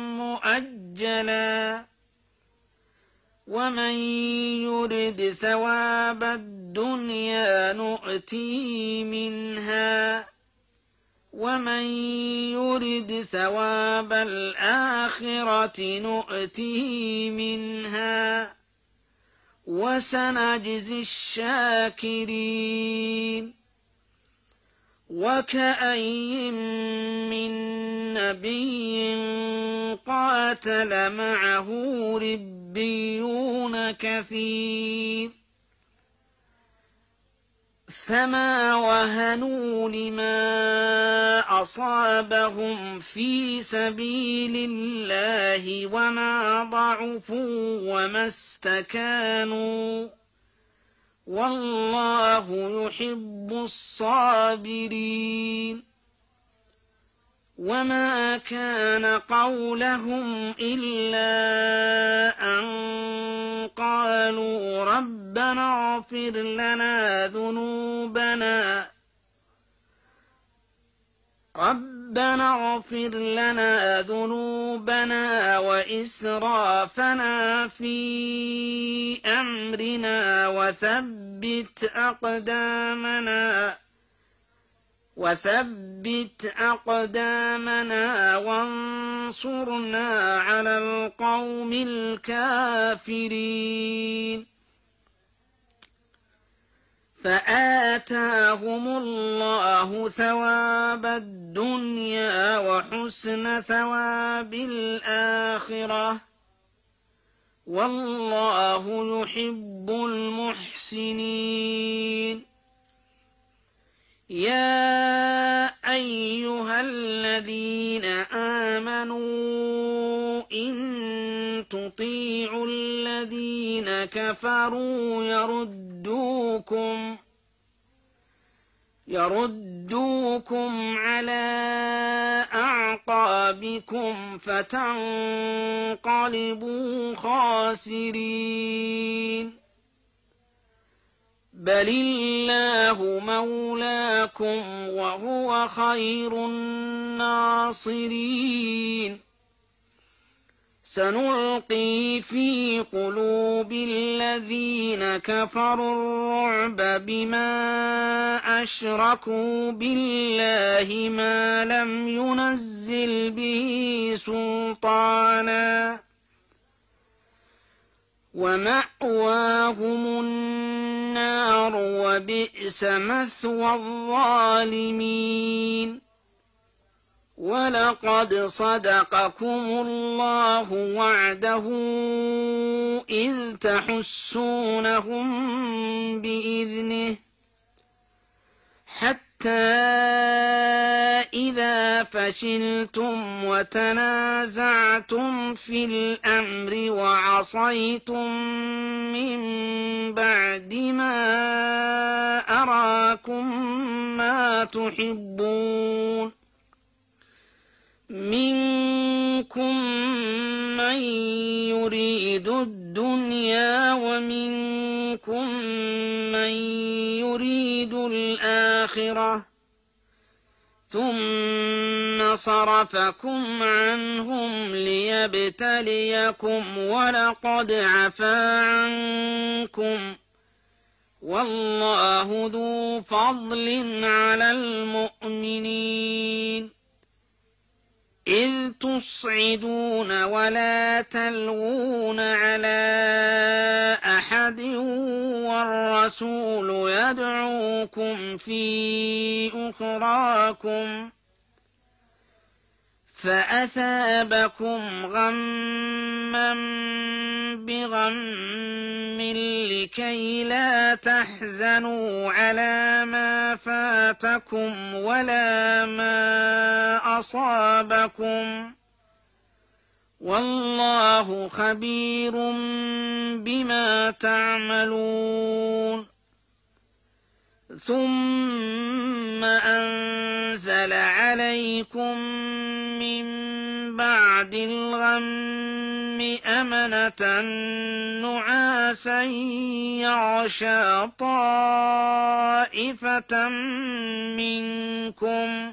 مؤجلا ومن يرد ثواب الدنيا نؤتيه منها ومن يرد ثواب الآخرة نؤتيه منها وسنجزي الشاكرين وكأين من نبي قاتل معه ربيون كثير فما وهنوا لما أصابهم في سبيل الله وما ضعفوا وما استكانوا والله يحب الصابرين وما كان قولهم إلا أن قالوا ربنا اغفر لنا ذنوبنا وإسرافنا في أمرنا وثبت أقدامنا وانصرنا على القوم الكافرين فآتاهم الله ثواب الدنيا وحسن ثواب الآخرة والله يحب المحسنين يا أيها الذين آمنوا إن تطيعوا الذين كفروا يردوكم على أعقابكم فتنقلبوا خاسرين بل الله مولاكم وهو خير الناصرين سنلقي في قلوب الذين كفروا الرعب بما أشركوا بالله ما لم ينزل به سلطانا ومأواهم النار وبئس مثوى الظالمين ولقد صدقكم الله وعده إذ تحسونهم بإذنه حتى إذا فشلتم وتنازعتم في الأمر وعصيتم من بعد ما أراكم ما تحبون منكم من يريد الدنيا ومنكم من يريد الآخرة ثم صرفكم عنهم ليبتليكم ولقد عفا عنكم والله ذو فضل على المؤمنين إذ تصعدون ولا تلوون على أحد والرسول يدعوكم في أخراكم فأثابكم غما بغم لكي لا تحزنوا على ما فاتكم ولا ما أصابكم والله خبير بما تعملون ثم أنزل عليكم من بعد الغم أمنة نعاسا يغشى طائفة منكم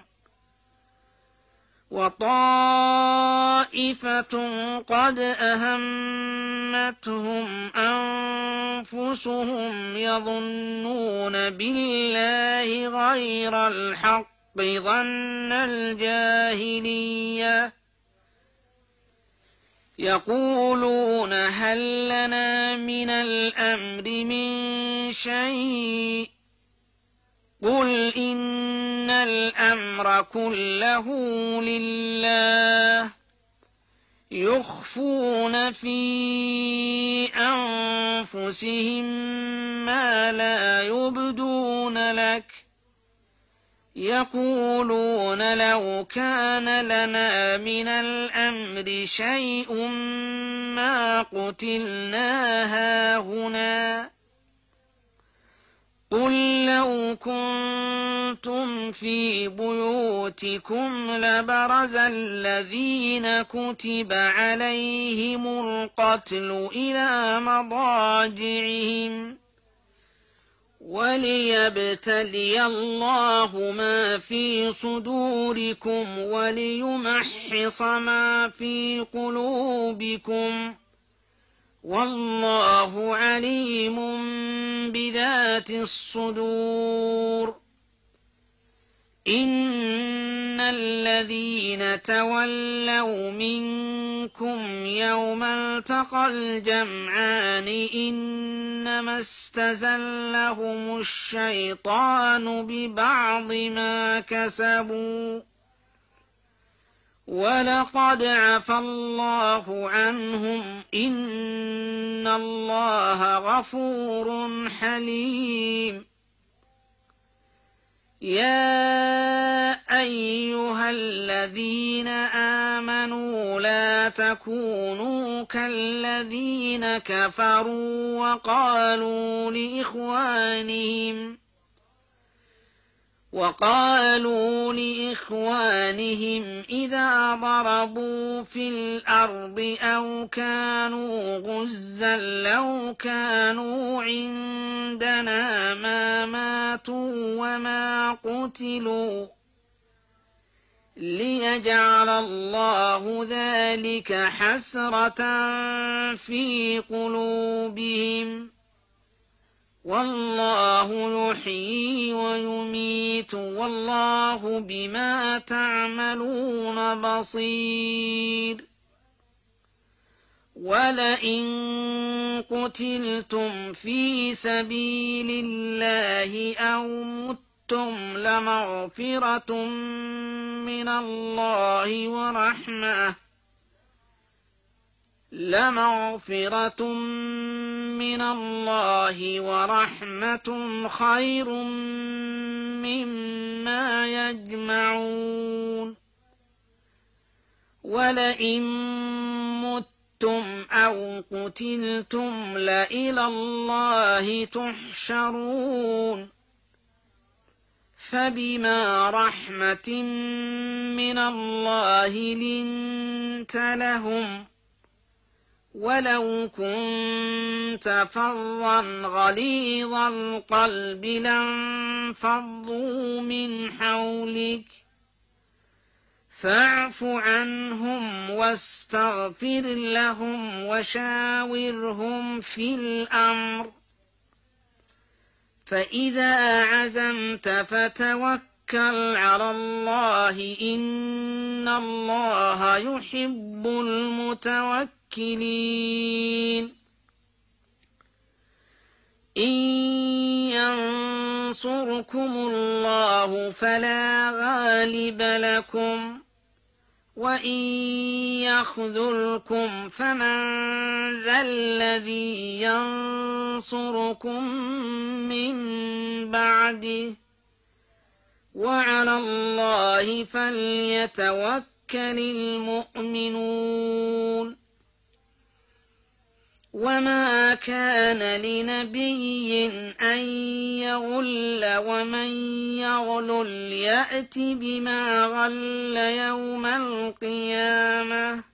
وطائفة قد أهمتهم أنفسهم يظنون بالله غير الحق ظن الجاهلية يقولون هل لنا من الأمر من شيء قل إن الأمر كله لله يخفون في أنفسهم ما لا يبدون لك يقولون لو كان لنا من الأمر شيء ما قتلنا هاهنا قل لو كنتم في بيوتكم لبرز الذين كتب عليهم القتل إلى مضاجعهم وليبتلي الله ما في صدوركم وليمحص ما في قلوبكم والله عليم بذات الصدور إن الذين تولوا منكم يوم التقى الجمعان إنما استزلهم الشيطان ببعض ما كسبوا ولقد عفا الله عنهم إن الله غفور حليم يا أيها الذين آمنوا لا تكونوا كالذين وقالوا لإخوانهم إذا ضربوا في الأرض أو كانوا غزا لو كانوا عندنا ما ماتوا وما قتلوا ليجعل الله ذلك حسرة في قلوبهم والله يحيي ويميت والله بما تعملون بصير ولئن قتلتم في سبيل الله أو متم لمغفرة من الله ورحمة خير مما يجمعون ولئن متم أو قتلتم لإلى الله تحشرون فبما رحمة من الله لنت لهم ولو كنت فظا غليظ القلب لانفضوا من حولك فاعف عنهم واستغفر لهم وشاورهم في الأمر فإذا عزمت فتوكل على الله إن الله يحب المتوكلين إن ينصركم الله فلا غالب لكم وإن يخذلكم فمن ذا الذي ينصركم من بعده وعلى الله فليتوكل المؤمنون وما كان لنبي أن يغل ومن يغلل يأت بما غل يوم القيامة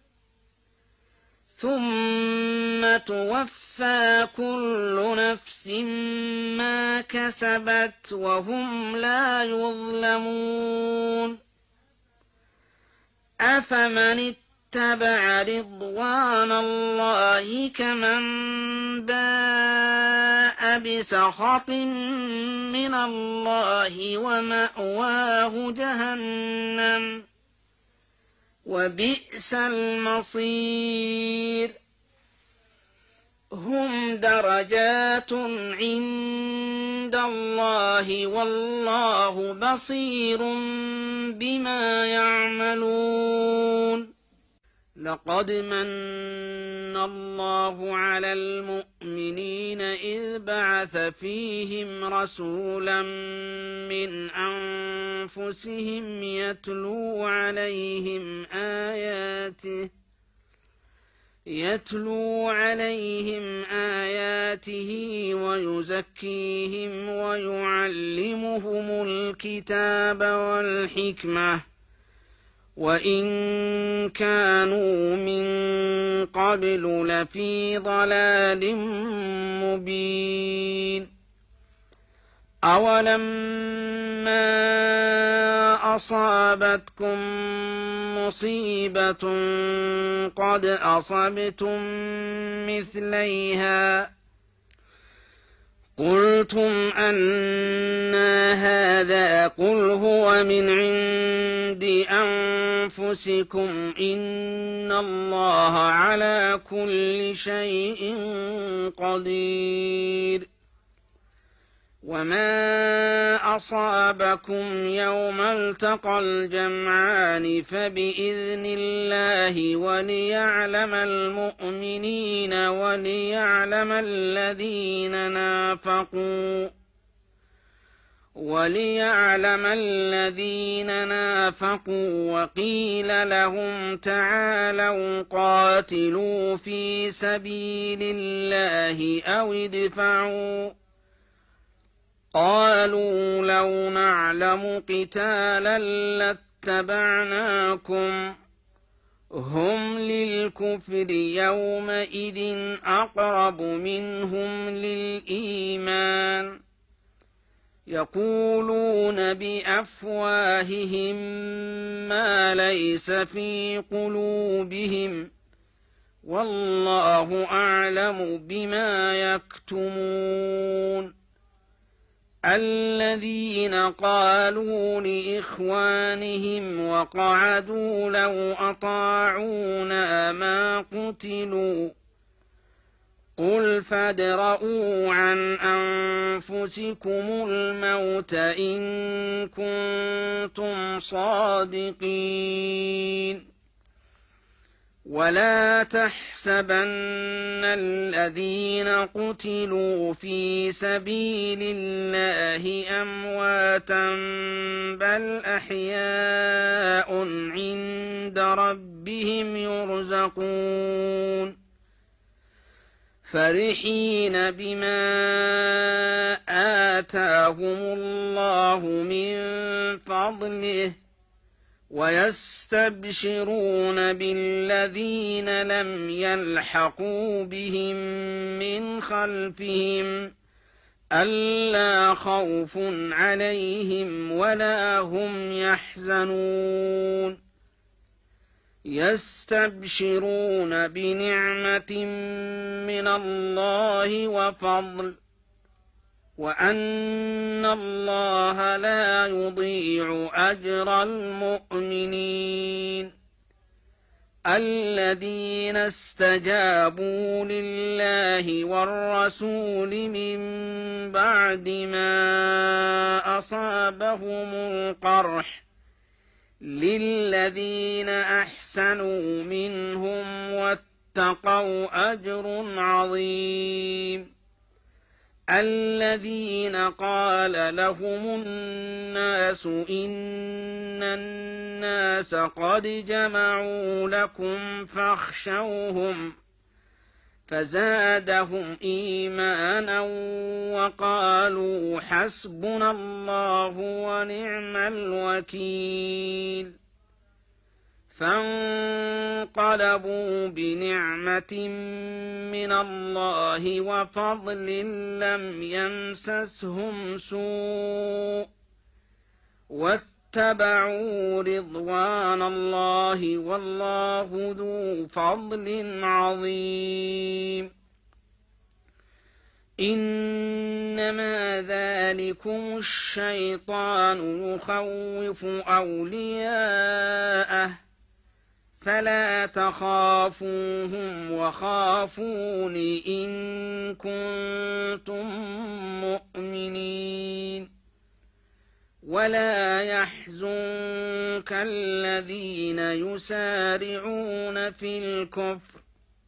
ثم توفى كل نفس ما كسبت وهم لا يظلمون أفمن اتبع رضوان الله كمن باء بسخط من الله ومأواه جهنم وبئس المصير هم درجات عند الله والله بصير بما يعملون لقد من الله على المؤمنين إذ بعث فيهم رسولا من أنفسهم يتلو عليهم آياته ويزكيهم ويعلمهم الكتاب والحكمة وإن كانوا من قبل لفي ضلال مبين أولما أصابتكم مصيبة قد أصبتم مثليها قلتم أنى هذا قل هو من عند أنفسكم إن الله على كل شيء قدير وما أصابكم يوم التقى الجمعان فبإذن الله وليعلم المؤمنين وليعلم الذين نافقوا وقيل لهم تعالوا قاتلوا في سبيل الله أو ادفعوا قالوا لو نعلم قتالا لاتبعناكم هم للكفر يومئذ أقرب منهم للإيمان يقولون بأفواههم ما ليس في قلوبهم والله أعلم بما يكتمون الذين قالوا لإخوانهم وقعدوا لو أطاعونا ما قتلوا قل فادرءوا عن أنفسكم الموت إن كنتم صادقين ولا تحسبن الذين قتلوا في سبيل الله أمواتا بل أحياء عند ربهم يرزقون فرحين بما آتاهم الله من فضله ويستبشرون بالذين لم يلحقوا بهم من خلفهم ألا خوف عليهم ولا هم يحزنون يستبشرون بنعمة من الله وفضل وأن الله لا يضيع أجر المؤمنين الذين استجابوا لله والرسول من بعد ما أصابهم القرح للذين أحسنوا منهم واتقوا أجر عظيم الذين قال لهم الناس إن الناس قد جمعوا لكم فاخشوهم فزادهم إيمانا وقالوا حسبنا الله ونعم الوكيل فانقلبوا بنعمة من الله وفضل لم يمسسهم سوء واتبعوا رضوان الله والله ذو فضل عظيم إنما ذلكم الشيطان يخوف أولياءه فلا تخافوهم وخافون إن كنتم مؤمنين ولا يحزنك الذين يسارعون في الكفر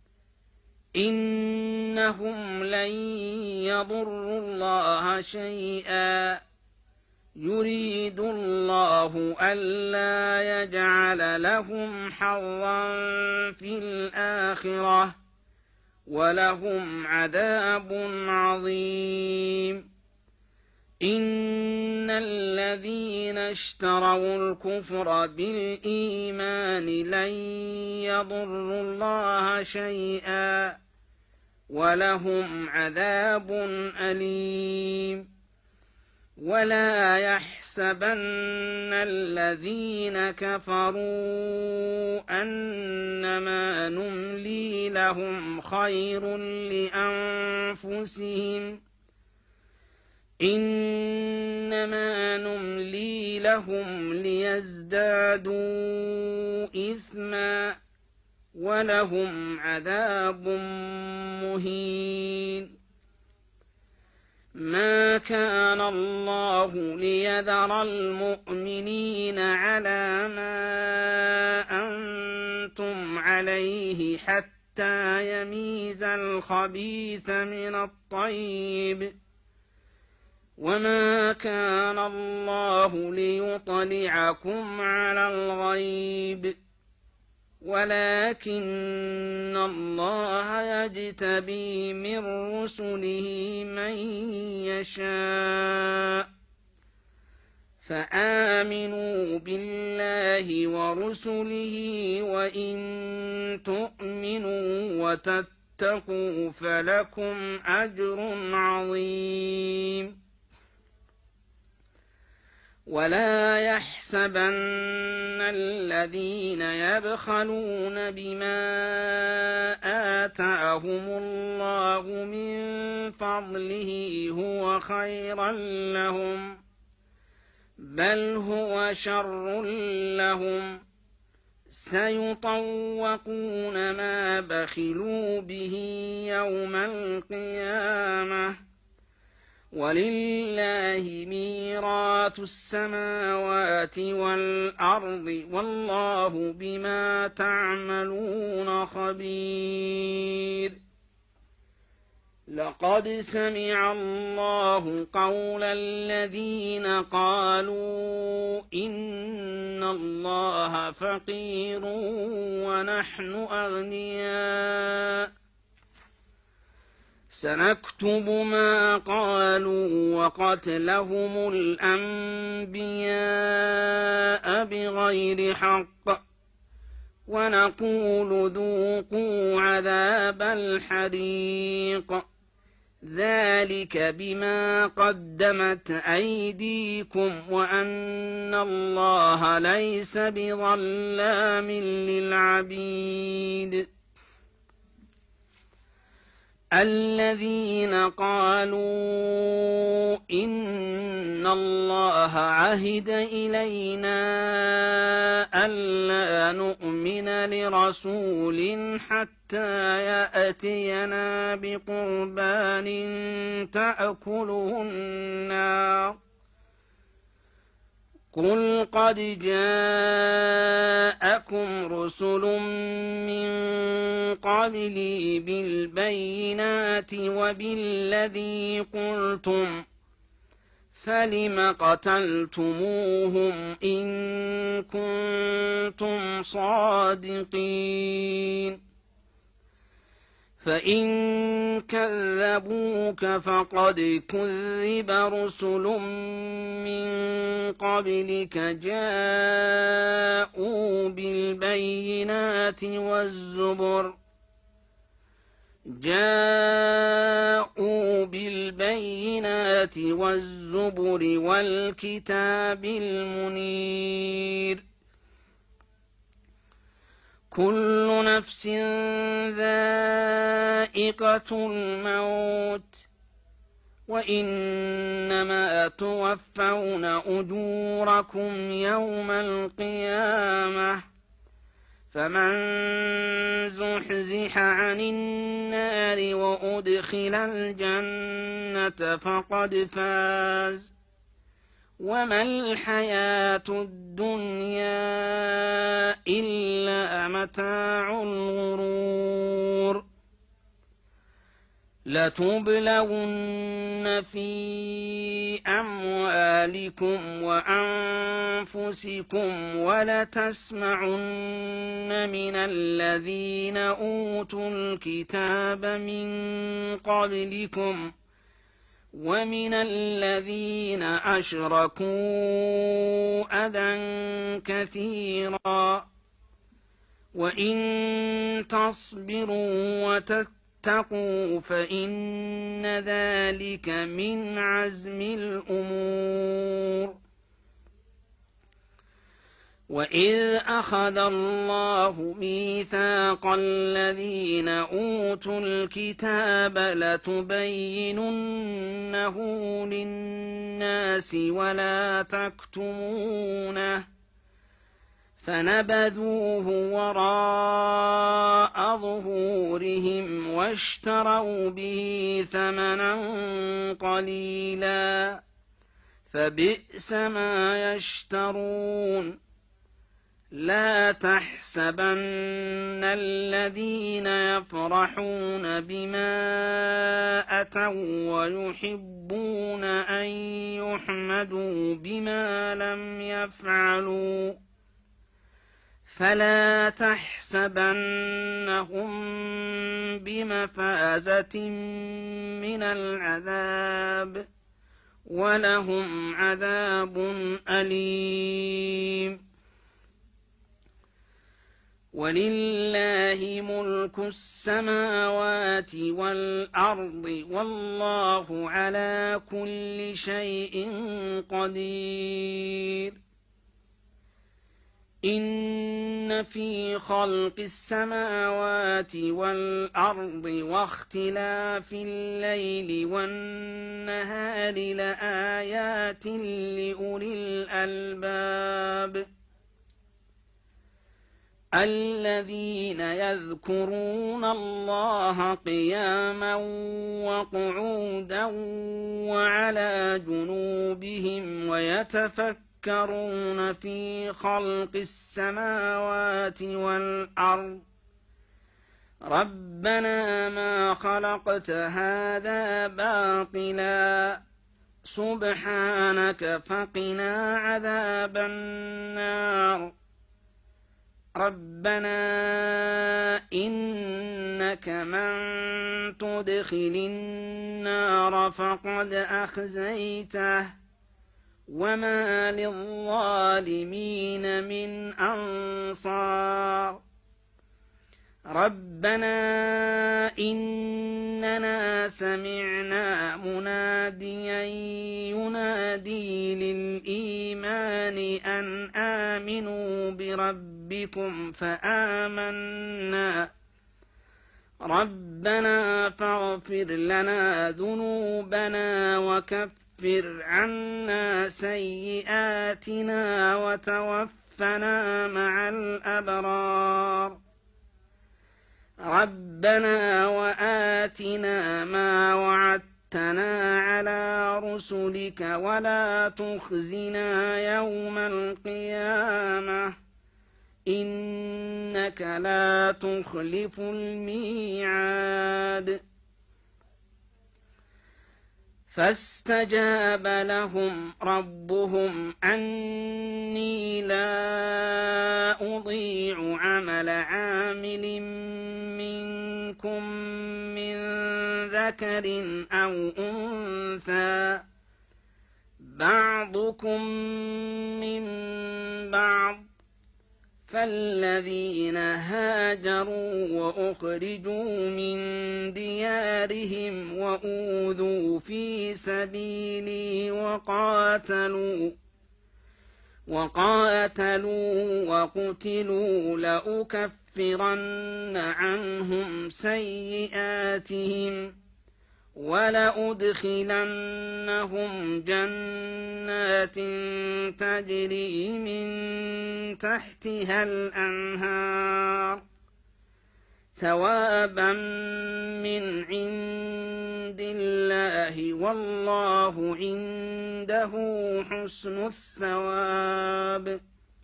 إنهم لن يضروا الله شيئا يريد الله ألا يجعل لهم حظا في الآخرة ولهم عذاب عظيم إن الذين اشتروا الكفر بالإيمان لن يضروا الله شيئا ولهم عذاب أليم ولا يحسبن الذين كفروا أنما نملي لهم خير لأنفسهم إنما نملي لهم ليزدادوا إثما ولهم عذاب مهين ما كان الله ليذر المؤمنين على ما أنتم عليه حتى يميز الخبيث من الطيب وما كان الله ليطلعكم على الغيب ولكن الله يجتبي من رسله من يشاء فآمنوا بالله ورسله وإن تؤمنوا وتتقوا فلكم أجر عظيم ولا يحسبن الذين يبخلون بما آتاهم الله من فضله هو خيرا لهم بل هو شر لهم سيطوقون ما بخلوا به يوم القيامة ولله ميراث السماوات والأرض والله بما تعملون خبير لقد سمع الله قول الذين قالوا إن الله فقير ونحن أغنياء سنكتب ما قالوا وقتلهم الأنبياء بغير حق ونقول ذوقوا عذاب الحريق ذلك بما قدمت أيديكم وأن الله ليس بظلام للعبيد الذين قالوا إن الله عهد إلينا ألا نؤمن لرسول حتى يأتينا بقربان تأكله النار قل قد جاءكم رسل من قبلي بالبينات وبالذي قلتم فلم قتلتموهم إن كنتم صادقين فإن كذبوك فقد كذب رسل من قبلك جاءوا بالبينات والزبر والكتاب المنير كل نفس ذائقة الموت وإنما توفون أجوركم يوم القيامة فمن زحزح عن النار وأدخل الجنة فقد فاز وما الحياة الدنيا إلا متاع الغرور لتبلغن في أموالكم وأنفسكم ولتسمعن من الذين أوتوا الكتاب من قبلكم ومن الذين أشركوا أذى كثيرا وإن تصبروا وتتقوا فإن ذلك من عزم الأمور وإذ أخذ الله ميثاق الذين أوتوا الكتاب لتبيننه للناس ولا تكتمونه فنبذوه وراء ظهورهم واشتروا به ثمنا قليلا فبئس ما يشترون لا تحسبن الذين يفرحون بما أتوا ويحبون أن يحمدوا بما لم يفعلوا فلا تحسبنهم بمفازة من العذاب ولهم عذاب أليم. ولله ملك السماوات والأرض والله على كل شيء قدير. إن في خلق السماوات والأرض واختلاف الليل والنهار لآيات لأولي الألباب الذين يذكرون الله قياما وقعودا وعلى جنوبهم ويتفكرون في خلق السماوات والأرض ربنا ما خلقت هذا باطلا سبحانك فقنا عذاب النار. ربنا إنك من تدخل النار فقد أخزيته وما للظالمين من أنصار. ربنا إننا سمعنا مناديا ينادي للإيمان أن آمنوا بربكم فآمنا. ربنا فاغفر لنا ذنوبنا وكفر عنا سيئاتنا وتوفنا مع الأبرار. ربنا وآتنا ما وعدتنا على رسلك ولا تخزنا يوم القيامة إنك لا تخلف الميعاد. فاستجاب لهم ربهم أني لا أضيع عمل عامل منكم من ذكر أو أنثى بعضكم من بعض فالذين هاجروا وأخرجوا من ديارهم وأوذوا في سبيلي وقاتلوا وقتلوا لأكفرن عنهم سيئاتهم ولأدخلنهم جنات تجري من تحتها الأنهار ثوابا من عند الله والله عنده حسن الثواب.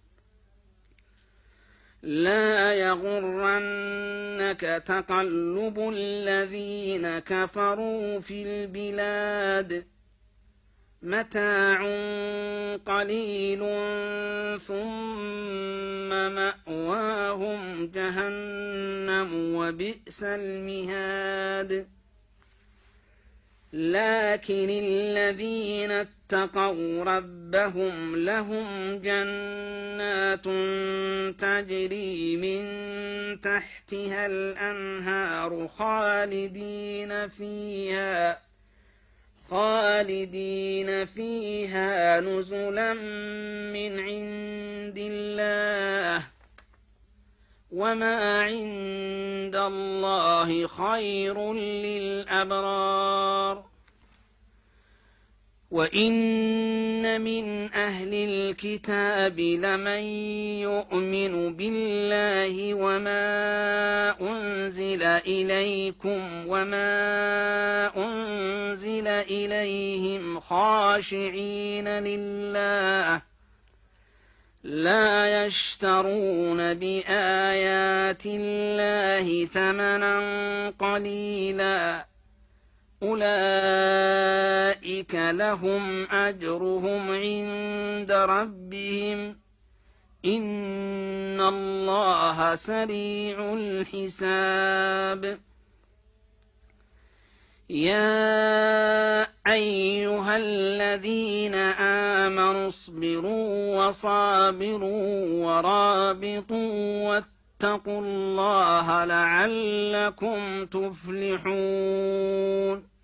لا يغرنك تقلب الذين كفروا في البلاد متاع قليل ثم مأواهم جهنم وبئس المهاد. لكن الذين اتقوا ربهم لهم جنات تجري من تحتها الأنهار خالدين فيها نزلا من عند الله وما عند الله خير للأبرار. وإن من أهل الكتاب لمن يؤمن بالله وما أنزل إليكم وما أنزل إليهم خاشعين لله لا يشترون بآيات الله ثمنا قليلا أولئك لهم أجرهم عند ربهم إن الله سريع الحساب يا أيها الذين آمنوا اصبروا وصابروا ورابطوا واتقوا الله لعلكم تفلحون